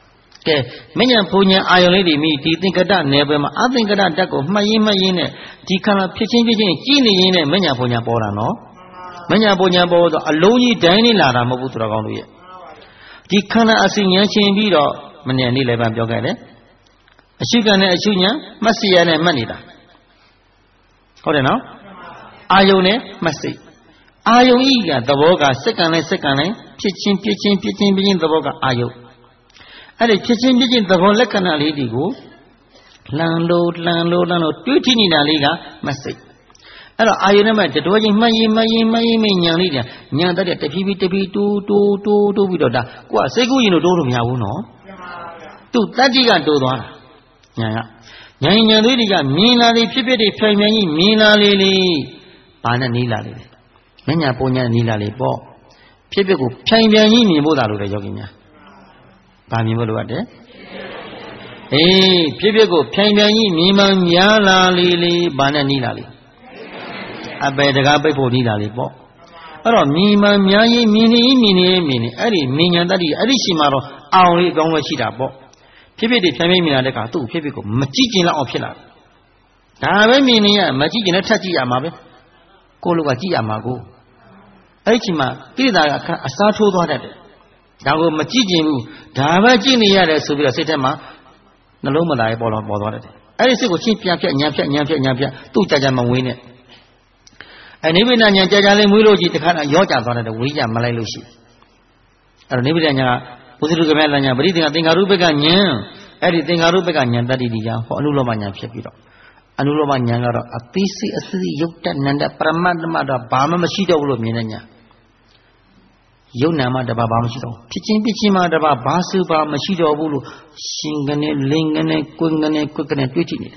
ကဲမဉ္ဇဉ်ဘုံဉဏ်အာယုံလေးတွေမိဒီသင်္ကတနယ်ပယ်မှာအသင်္ကတဓာတ်ကိုမှတ်ရင်းနဲ့ဒီခန္ဓာဖြစ်ချင်းကြည့်နေရင်းနဲ့မဉ္ဇဉ်ဘုံဉဏ်ပေါ်တာနော်မဉ္ဇဉ်ဘုံဉဏ်ပေါ်တော့အလုံးကြီးတိုင်းလေးလာတာမဟုတ်ဘူးသူတော်ကောင်းတို့ရဲ့ဒီခန္ဓာအစဉ်ဉာဏ်ချင်းပြီးတော့မနေ့နေ့လည်းပြောခဲ့တယ်အရှုခံနဲ့အရှုဉာဏ်မှတ်စီရနဲ့မှတ်နေတာဟုတ်တယ်နော်အာယုံနဲ့မှတ်စိတ်အာယုံဤကသဘောကစက္ကန့်နဲ့စက္ကန့်နဲ့ဖြစ်ချင်းပြချင်းသဘောကအာယုံအဲ့ဒီဖြစ်ချင်းသဘောလက္ခဏာလေးတွေကိုလှန်လို့တွေးထိနေတာလေးကမှတ်စိတ်အဲ့တော့အာယုံနဲ့မှတတော်ချင်းမှတ်ရင်ဉာဏ်လေးတွေဉာဏ်တက်တဲ့တဖြည်းဖြည်းတိုးပြီးတော့ဒါကိုကစိတ်ကူးရင်တော့တိုးလို့မရဘူးနော်သူတတ္တိကတိုးသွားတာဉာဏ်လေးတွေကမြင်လာလေဖြစ်တွေဖြိုင်မြန်ကြီးမြင်လာလေဘာနဲ့နီးလာလေမညာပုံညာနီးလာလေပေါ့ဖြစ်ကိုဖြိုင်မြန်ကြီးမြင်ဖို့သာလို့တဲ့ယောဂီများဘာမြင်ဖို့လိုအပ်တယ်အေးဖြစ်ကိုဖြိုင်မြန်ကြီးမြင်မှများလာလေဘာနဲ့နီးလာလေအပေတကားပိတ်ဖို့နီးလာလေပေါ့အဲ့တော့မြင်မှများရင်မြင်နေအဲ့ဒီမြင်ညာတတ္တိအဲ့ဒီရှိမှတော့အောင်လေးအကောင်းပဲရှိတာပေါ့ဖြစ်တွေဖြိုင်မြင်လာတဲ့ကသူ့ဖြစ်ကိုမကြည့်ကျင်လောက်အောင်ဖြစ်လာဒါပဲမြင်နေရမကြည့်ကျင်နဲ့ထပ်ကြည့်ရမှာပဲကိုလိုကကြည့်ရမှာကိုအဲ့ဒီချိန်မှာကိလေသာကအစားထိုးသွားတတ်တယ်ဒါကိုမကြည့်ကျင်ဘူးဒါပဲကြည့်နေရတယ်ဆိုပြီးတော့စိတ်ထဲမှာနှလုံးမသားရဲ့ပေါ်သွားတတ်တယ်အဲ့ဒီစိတ်ကိုချင်းပြန်ဖြတ်ညာဖြတ်သူ့ကြာမဝေးနဲ့အဲ့နိဗ္ဗာန်ညာကြာလေးမွေးလို့ကြီးတခါရောကြသွားတယ်ဝိညာဉ်မလိုက်လို့ရှိအဲ့တော့နိဗ္ဗာန်ညာကဘုဇရုကမေလညာပရိသင်္ခသင်္ခါရုပ္ပကဉာဏ်အဲ့ဒီသင်္ခါရုပ္ပကဉာဏ်တတ္တိတိညာဟောအနုလောမဉာဏ်ဖြစ်ပြီးတော့အနုလောမဉာဏ်ကတော့အသိစိအသိယုတ်တနန္တပရမတ္တမတော့ဘာမှမရှိတော့ဘူးလို့မြင်တဲ့ညာယုတ်နာမတပါဘာမှမရှိတော့ဖြစ်ချင်းမှတပါဘာစုဘာမရှိတော့ဘူးလို့ရှင်ကနေလင်းကနေကွင်းကနေတွေးကြည့်နေတာ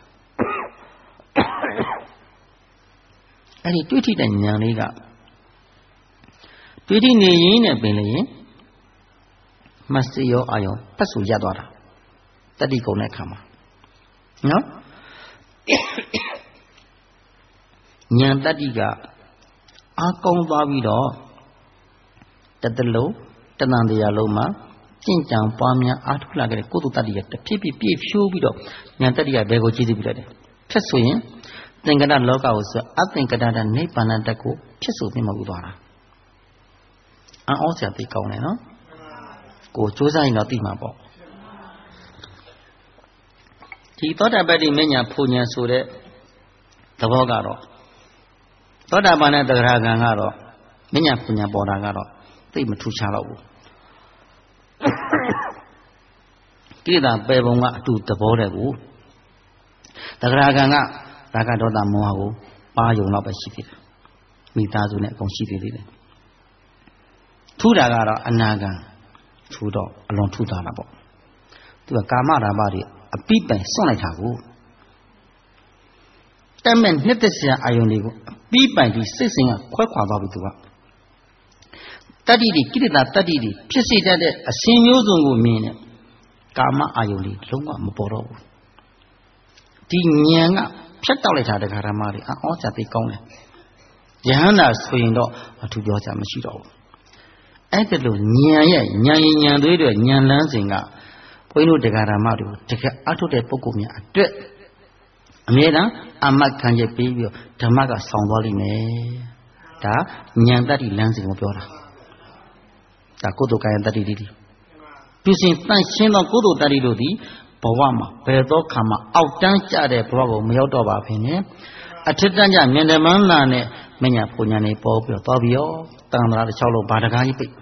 အဲ့ဒီတွေးကြည့်တဲ့ဉာဏ်လေးကတွေးကြည့်နေရင်နဲ့ပင်လေမစရောအာယုံပတ်ဆူရသွားတာတတိကုံတဲ့ခါမှာနော်ဉာဏ်တတိကအာကုံသွားပြီးတော့တလုံးတဏ္ဍန်တရားလုံးမှာကျင့်ကြံပွားများအားထုတ်လာခဲ့တဲ့ကုသိုလ်တတိကတဖြည်းဖြည်းပြည့်ဖြိုးပြီးတော့ဉာဏ်တတိကဘယ်ကိုကြည့်သိပြီးလိုက်တယ်ဖြစ်ဆိုရင်သင်္ကတလောကကိုဆိုအသင်္ကတတနိဗ္ဗာန်တတ်ကိုဖြစ်ဆိုသိမှဘူးသွားတာအောစရာသိကောင်းတယ်နော်ကိုစူးစမ်းရင်တော့သိမှာပေါ့ဒီသောတာပတ္တိမညာဖူညာဆိုတဲ့သဘောကတော့သောတာပန်နဲ့သဂရဂံကတော့မညာဖူညာပေါ်တာကတော့သိမထူးခြားတော့ဘူးကိလေသာပယ်ပုံကအတူသဘောတည်းကိုသဂရဂံကရာဂဒေါသမောဟကိုပါယုံတော့ပဲရှိသေးတယ်မိသားစုနဲ့အကုန်ရှိသေးတယ်ထူးတာကတော့အနာဂံထူတော့အလွန်ထူတာပေါ့သူကကာမရာဘတွေအပိပိုင်စွန့်လိုက်တာကိုတက်မဲ့နှစ်သက်စရာအာယုန်တွေကိုအပိပိုင်ပြီးစိတ်စဉ်ကခွဲခွာသွားပြီသူကတတ္တိတွေကိလေသာတတ္တိတွေဖြစ်စေတတ်တဲ့အရှင်မျိုးစုံကိုမြင်တဲ့ကာမအာယုန်တွေလုံးဝမပေါ်တော့ဘူးဒီဉာဏ်ကဖြတ်တောက်လိုက်တာတရားဓမ္မတွေအောစရာသိကောင်းတယ်ယဟန္တာဆိုရင်တော့အထူးပြောစရာမရှိတော့ဘူးအဲ့ဒါလို့ဉာဏ်ရဲ့ဉာဏ်သွေးတွေဉာဏ်လန်းစဉ်ကဘုန်းကြီးတို့တရားဓမ္မတွေတကယ်အထုတ်တဲ့ပုဂ္ဂိုလ်များအတွက်အမြဲတမ်းအမှတ်ခံချက်ပေးပြီးတော့ဓမ္မကဆောင်သွားလိမ့်မယ်ဒါဉာဏ်တတ္တိလန်းစဉ်ကိုပြောတာဒါကုသိုလ်ကာယတတ္တိတွေပြုစဉ်တန့်ရှင်းသောကုသိုလ်တတ္တိတို့သည်ဘဝမှာဘယ်သောခါမှအောက်တန်းကျတဲ့ဘဝကိုမရောက်တော့ပါဘဲနဲ့အထက်တန်းကျမြင်ဓမ္မနာနဲ့မညာပူညာနေပေါ်ပြီးတော့ပြီးရောတန်ត្រာတစ်ချောင်းလုံးဘာတကားကြီးပိတ်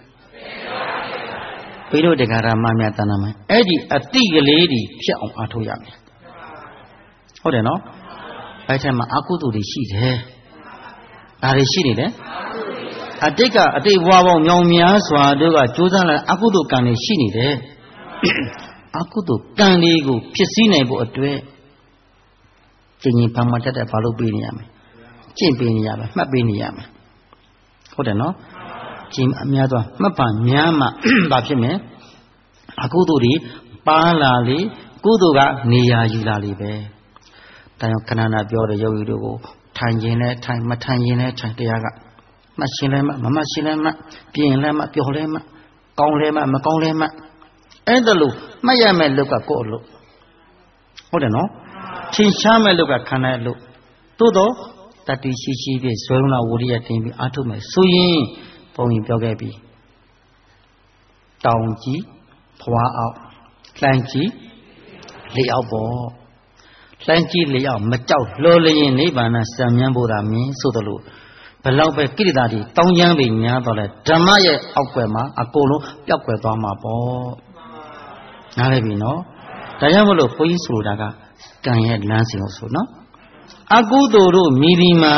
ပြီးတော့တရားဓမ္မများတဏ္ဍာမအဲ့ဒီအတိကလေးတွေဖြစ်အောင်အားထုတ်ရမယ်ဟုတ်တယ်နော်အဲ့ထက်မှာအကုသိုလ်တွေရှိတယ်ဒါတွေရှိနေတယ်အတိတ်ကအတိတ်ဘဝပေါင်းမြောင်များစွာတို့ကကြိုးစားလာအကုသိုလ်ကံတွေရှိနေတယ်အကုသိုလ်ကံတွေကိုဖြစ်စည်းနိုင်ဖို့အတွက်ကျင့်ရင်ဘာမှတတ်ဘာလို့ပေးနေရမလဲကျင့်ပေးနေရမယ်မှတ်ပေးနေရမယ်ဟုတ်တယ်နော်ကျင့်အများသောမှတ်ပါများမှဘာဖြစ်မလဲအကုသိုလ်တွေပါလာလေကုသိုလ်ကနေရာယူလာလေပဲဒါကြောင့်ခဏနာပြောတဲ့ယောဂီတို့ကိုထိုင်ခြင်းနဲ့ထိုင်မထိုင်ခြင်းနဲ့ထိုင်တရားကမှတ်ရှင်းလဲမှမမှတ်ရှင်းလဲမှပြင်လဲမှပြောလဲမှကောင်းလဲမှမကောင်းလဲမှအဲ့ဒါလို့မှတ်ရမယ်လို့ကကိုယ့်အလို့ဟုတ်တယ်နော်ထင်ရှားမယ်လို့ကခန္ဓာအလို့သို့တော့တတိရှိရှိဖြင့်ဇွဲရုံနာဝရိယတင်ပြီးအားထုတ်မယ်ဆိုရင်ဘုန်းကြီးပြောခဲ့ပြီတောင်ကြီးဖွာအောင်လှမ်းကြီးလေအောင်ပေါ့လှမ်းကြီးလေအောင်မကြောက်လောလျင်နိဗ္ဗာန်စံမြန်းဖို့သာမင်းဆိုသလိုဘလောက်ပဲကိရိတာတွေတောင်းကျမ်းပြီးညားတော့လဲဓမ္မရဲ့အောက်ွယ်မှာအကုန်လုံးပျောက်ကွယ်သွားမှာပေါ့နားလည်ပြီနော်ဒါကြောင့်မလို့ဘုန်းကြီးဆိုတာကကံရဲ့လမ်းစဉ်ကိုဆိုနော်အကုသိုလ်တို့မြည်ဒီမှာ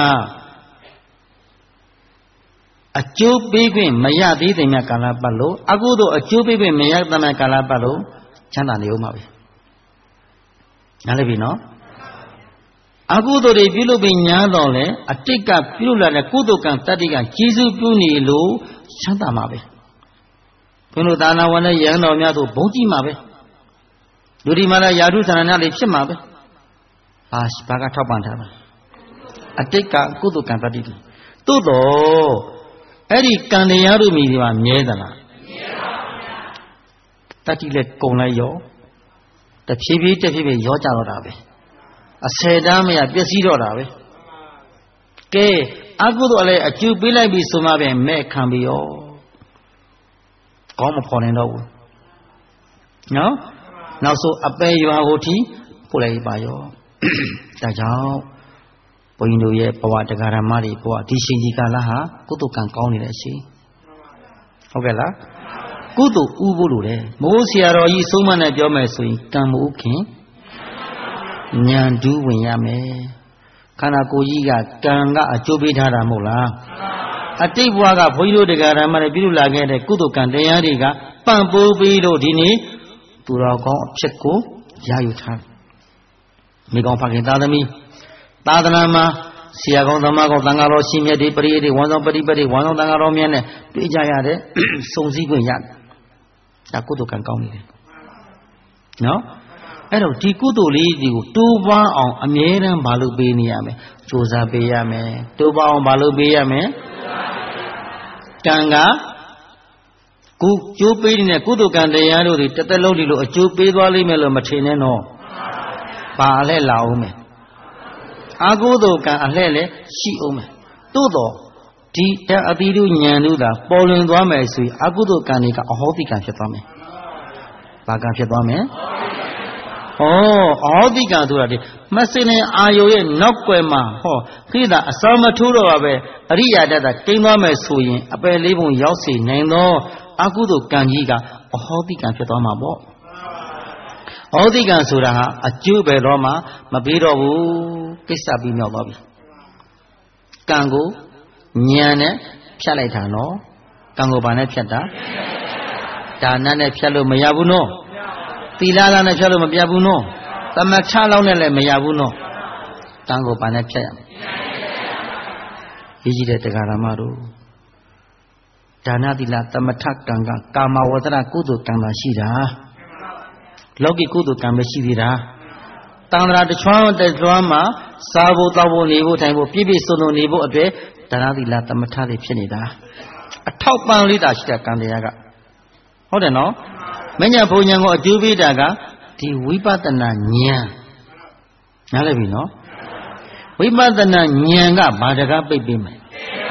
အကျိုးပေးခွင့်မရသေးတဲ့မြတ်ကာလပတ်လို့အကုသိုလ်အကျိုးပေးခွင့်မရတဲ့မြတ်ကာလပတ်လို့ချမ်းသာနေဦးမှာပဲနားလည်ပြီနော်အကုသိုလ်တွေပြုလုပ်ပြီးညားတော့လေအတိတ်ကပြုလုပ်လာတဲ့ကုသိုလ်ကံတတ္တိကကျေစုပြုနေလို့ချမ်းသာမှာပဲဘုန်းတော်သာနာဝန်နဲ့ရဟန်းတော်များတို့ဘုံကြည့်မှာပဲလူဒီမှာလည်းယာထုသဏ္ဍာန်လေးဖြစ်မှာပဲဘာကထောက်ပံ့ထားတာအတိတ်ကကုသိုလ်ကံတတ္တိတွေသို့တော့အဲ့ဒီကံတရားတို့မြည်ဒီမှာမြဲသလားမြဲပါဗျာတတ္တိလည်းကုံလိုက်ရောတဖြည်းဖြည်းရောကြတော့တာပဲအဆယ်တန်းမရပျက်စီးတော့တာပဲကဲအကုသိုလ်လည်းအကျိုးပေးလိုက်ပြီဆိုမှပဲမဲ့ခံပြီရောကောင်းမဖော်နိုင်တော့ဘူးနော်နောက်ဆုံးအပေရွာကိုထိပို့လိုက်ပါရောဒါကြောင့်ဘုန်းကြီးတို့ရဲ့ဘဝတရားဓမ္မတွေဘဝဒီရှင်ကြီးကာလဟာကုသိုလ်ကံကောင်းနေတဲ့အချိန်ဟုတ်ကဲ့လားကုသိုလ်ဥဖို့လို့တယ်မိုးဆရာတော်ကြီးဆုံးမနဲ့ပြောမယ်ဆိုရင်ကံမဥခင်ဉာဏ်တူးဝင်ရမယ်ခန္ဓာကိုယ်ကြီးကကံကအကျိုးပေးထားတာမဟုတ်လားအတိတ်ဘဝကဘုန်းကြီးတို့တရားဓမ္မတွေပြုလုပ်လာခဲ့တဲ့ကုသိုလ်ကံတရားတွေကပံ့ပိုးပြီးလို့ဒီနေ့သူတော်ကောင်းအဖြစ်ကိုရယူထားမိကောင်းဖခင်သားသမီးသာသနာမှာဆရာကောင်းသမားကောင်းသံဃာတော်ရှင်မြတ်တွေပရိယေတွေဝန်ဆောင်ပฏิပတ်တွေဝန်ဆောင်သံဃာတော်များနဲ့တွေ့ကြရတဲ့စုံစည်းခွင့်ရတယ်ဒါကုသိုလ်ကံကောင်းနေတယ်နော်အဲ့တော့ဒီကုသိုလ်လေးဒီကိုတိုးပွားအောင်အမြဲတမ်းမလုပ်ပေးနေရမယ်ကြိုးစားပေးရမယ်တိုးပွားအောင်မလုပ်ပေးရမယ်ကံကကုကျိုးပေးနေတဲ့ကုသိုလ်ကံတရားတို့တွေတစ်သက်လုံးဒီလိုအကျိုးပေးသွားလိမ့်မယ်လို့မထင်နဲ့နော်ဘာအလှဲ့လာအောင်မယ်အကုသိုလ်ကံအလှဲ့လည်းရှိအောင်မယ်သို့တော့ဒီအတိတုဉာဏ်တို့သာပေါ်လွင်သွားမယ်ဆိုရင်အကုသိုလ်ကံတွေကအဟောတိကံဖြစ်သွားမယ်ဘာကံဖြစ်သွားမယ်အဟောတိကံဆိုတာဒီမစင်နေအာယုရဲ့နောက်ွယ်မှာခိတာအစောမထိုးတော့ပါပဲအရိယာတတ်တိမ်သွားမယ်ဆိုရင်အပယ်လေးပုံရောက်စေနိုင်သောအကုသိုလ်ကံကြီးကအဟောတိကံဖြစ်သွားမှာပေါ့ဟောတိကံဆိုတာဟာအကျိုးပဲတော့မှမပေးတော့ဘူးကိစ္စပြီးမြောက်သွားပြီကံကိုဉာဏ်နဲ့ဖြတ်လိုက်တာနော်ကံကိုဘာနဲ့ဖြတ်တာဒါနနဲ့ဖြတ်လို့မရဘူးနော်သီလနဲ့ဖြတ်လို့မပြတ်ဘူးနော်သမထလောက်နဲ့လည်းမရဘူးနော်ကံကိုဘာနဲ့ဖြတ်ရမလဲရေးကြည့်တဲ့တရားဓမ္မတို့ဒါနသီလသမထကံကကာမဝတ္တရကုသိုလ်ကံသာရှိတာလောကီကုသိုလ်ကံပဲရှိသေးတာတန်ត្រာတချွမ်းတချွမ်းမှာစားဖို့တောက်ဖို့နေဖို့ထိုင်ဖို့ပြည့်ပြည့်စုံစုံနေဖို့အတွက်ဒါနသီလသမထတွေဖြစ်နေတာအထောက်ပံ့လေးတာရှိတဲ့ကံတရားကဟုတ်တယ်နော်မဉ္ဇဉ်ဘုံဉာဏ်ကိုအကျိုးပေးတာကဒီဝိပဿနာဉာဏ်နားလည်ပြီနော်ဝိပဿနာဉာဏ်ကဘာတကားပိတ်ပေးမယ်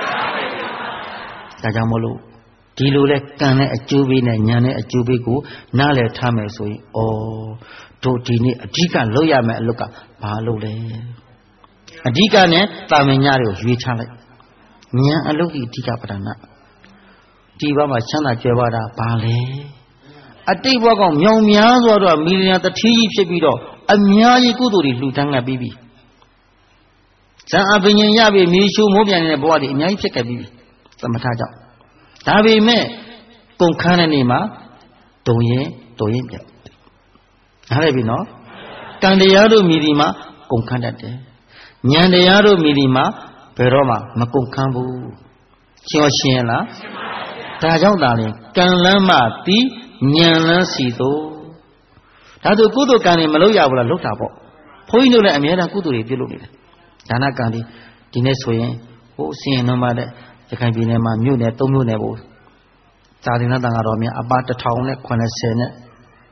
ဒါကြောင့်မလို့ဒီလိုလဲကံနဲ့အကျိုးပေးနဲ့ဉာဏ်နဲ့အကျိုးပေးကိုနားလည်ထားမယ်ဆိုရင်တို့ဒီနေ့အဓိကလုပ်ရမယ်အလုပ်ကဘာလုပ်လဲအဓိကနဲ့တာမင်ညတွေကိုရွေးချလိုက်ဉာဏ်အလုပ်ဒီအဓိကပဒနာဒီဘက်မှာချမ်းသာကြွယ်ဝတာဘာလဲအတိတ်ဘဝကောင်မြောင်များစွာတော့မီလီယံတထီးကြီးဖြစ်ပြီးတော့အများကြီးကုသိုလ်တွေလှူဒန်းခဲ့ပြီးပြီဇံအပင်ရပြီမြေရှိုးမိုးပြန်နေတဲ့ဘဝတွေအများကြီးဖြစ်ခဲ့ပြီးပြီသမထကြောင့်ဒါပေမဲ့ကုန်ခန်းတဲ့နေ့မှာတုံရင်ပြတ်နားလည်ပြီနော်ကံတရားတို့မြည်ဒီမှာကုန်ခန်းတတ်တယ်ဉာဏ်တရားတို့မြည်ဒီမှာဘယ်တော့မှမကုန်ခန်းဘူးရှင်းလားဒါကြောင့်သာလေကံလမ်းမှတီးဉာဏ်လန်းစီသို့ဒါဆိုကုသိုလ်ကံတွေမလုပ်ရဘူးလားလုပ်တာပေါ့ဘုန်းကြီးတို့လည်းအများအားကုသိုလ်တွေပြုလုပ်နေတယ်ဒါနကံဒီနေ့ဆိုရင်ဟိုစင်ရင်တော့မှတဲ့ရခိုင်ပြည်နယ်မှာမြို့နယ်၃မြို့နယ်ပို့သာသနာ့တန်ဃာတော်များအပါ1080နဲ့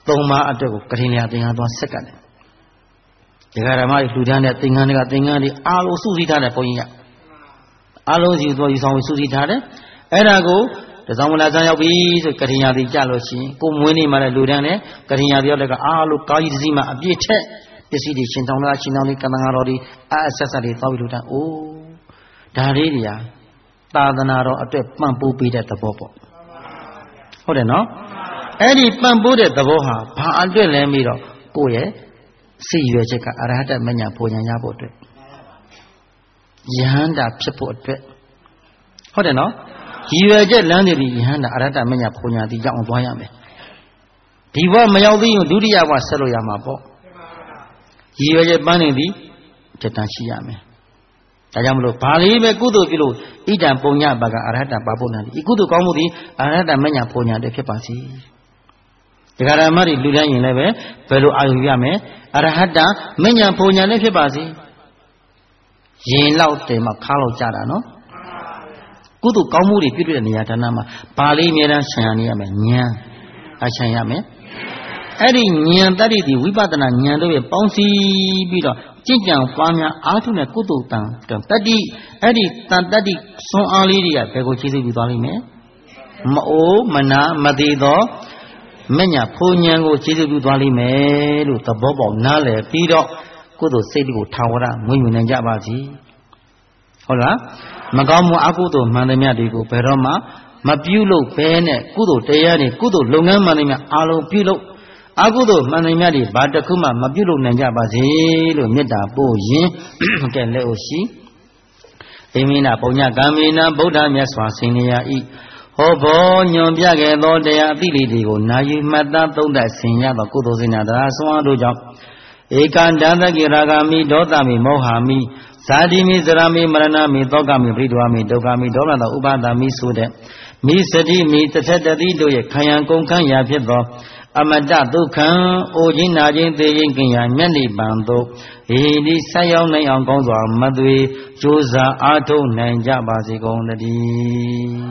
3ပါးအတွက်ကိုကရင်လျာသင်္ကန်းသွားဆက်ကတ်တယ်ဒီကရမလူတန်းတဲ့သင်္ကန်းတွေအားလုံးစုစည်းထားတဲ့ဘုန်းကြီးကအားလုံးစီသွားယူဆောင်စုစည်းထားတယ်အဲ့ဒါကိုတစောင်းမလားဆန်းရောက်ပြီဆိုကရင်လျာတိကြလို့ရှိရင်ကိုမွေးနေမှလည်းလူတန်းတဲ့ကရင်လျာတယောက်ကအားလုံးကားကြီးတစ်စီးမှအပြည့်ထက်ပစ္စည်းတွေရှင်တောင်းလားရှင်တောင်းလေးကံတန်ဃာတော်တွေအဆက်ဆက်တွေသွားပြီးလူတန်းအိုးဒါလေးတွေဟာသာသနာတော်အတွက်ပံ့ပိုးပေးတဲ့သဘောပေါ့ဟုတ်တယ်နော်အဲ့ဒီပံ့ပိုးတဲ့သဘောဟာဘာအတွက်လဲပြီးတော့ကိုယ့်ရဲ့စိတ်ရွယ်ချက်ကအရဟတမညာပူညာရဖို့အတွက်ယဟန္တာဖြစ်ဖို့အတွက်ဟုတ်တယ်နော်ရည်ရွယ်ချက်လမ်းတွေဒီယဟန္တာအရဟတမညာပူညာတိရောက်အောင်သွားရမယ်ဒီဘဝမရောက်သေးရင်ဒုတိယဘဝဆက်လို့ရမှာပေါ့ရည်ရွယ်ချက်ပန်းနေပြီတတန်ရှိရမယ်ဒါကြောင့်မလို့ဘာလေးပဲကုသိုလ်ပြုလို့ဣဒံပုံညဘကအရဟတပါဖို့နာဒီကုသိုလ်ကောင်းမှုဒီအရဟတမညာပူညာတွေဖြစ်ပါစေဒကာရမတွေလူတိုင်းရင်လည်းပဲဘယ်လိုအာရုံရမယ်အရဟတမညာပူညာနဲ့ဖြစ်ပါစေရင်လောက်တယ်မှခါလောက်ကြတာနော်ကုသိုလ်ကောင်းမှုတွေပြုတဲ့နေရာဌာနမှာဘာလေးအများအားဆံရနေရမယ်ဉာဏ်အဆံရမယ်အဲ့ဒီဉာဏ်တတ္တိဒီဝိပဿနာဉာဏ်တို့ရဲ့ပေါင်းစည်းပြီးတော့ကြင်ကြံပွားများအားထုတ်တဲ့ကုသိုလ်တန်တတ္တိအဲ့ဒီတန်တတ္တိဆွမ်းအားလေးတွေကဘယ်ကိုခြေစိပ်ပြီးသွားလိမ့်မယ်မအိုးမနာမသေးသောမညာဖူဉဏ်ကိုခြေစိပ်ပြီးသွားလိမ့်မယ်လို့သဘောပေါက်နားလည်ပြီးတော့ကုသိုလ်စိတ်ကိုထာဝရမွေးမြူနိုင်ကြပါစေဟုတ်လားမကောင်းမှုအကုသိုလ်မှန်သမျှတွေကိုဘယ်တော့မှမပြုလုပ်ဘဲနဲ့ကုသိုလ်တရားတွေကုသိုလ်လုပ်ငန်းမှန်သမျှအားလုံးပြုလုပ်အကုသိုလ်မှန်သမျှတွေဘာတစ်ခုမှမပြုလုပ်နိုင်ကြပါစေလို့မေတ္တာပို့ရင်ကဲလက်အိုရှိအိမိနာပုံညကံမေနဗုဒ္ဓမြတ်စွာဆင်နေရ၏ဟောဘောညွန်ပြခဲ့သောတရားအသီးလေးတွေကိုနာယူမှတ်သားသုံးသပ်ဆင်ရသောကုသိုလ်စေနာတရားဆွမ်းအားတို့ကြောင့်ဧကန္တသကိရာဂာမိဒေါသမိမောဟမိဇာတိမိဇရာမိမရဏမိသောကမိပရိဒဝမိဒုက္ခမိဒေါမနသောဥပါဒမိဆိုတဲ့မိစတိမိတထတတိတို့ရဲ့ခယံကုန်ခန့်ရာဖြစ်သောအမတဒုက္ခံအိုခြင်းနာခြင်းသေခြင်းကင်ရာမျက်နိဗ္ဗာန်သို့ဤဒီဆက်ရောက်နိုင်အောင်ကောင်းစွာမသွေကြိုးစားအားထုတ်နိုင်ကြပါစေကုန်သတည်း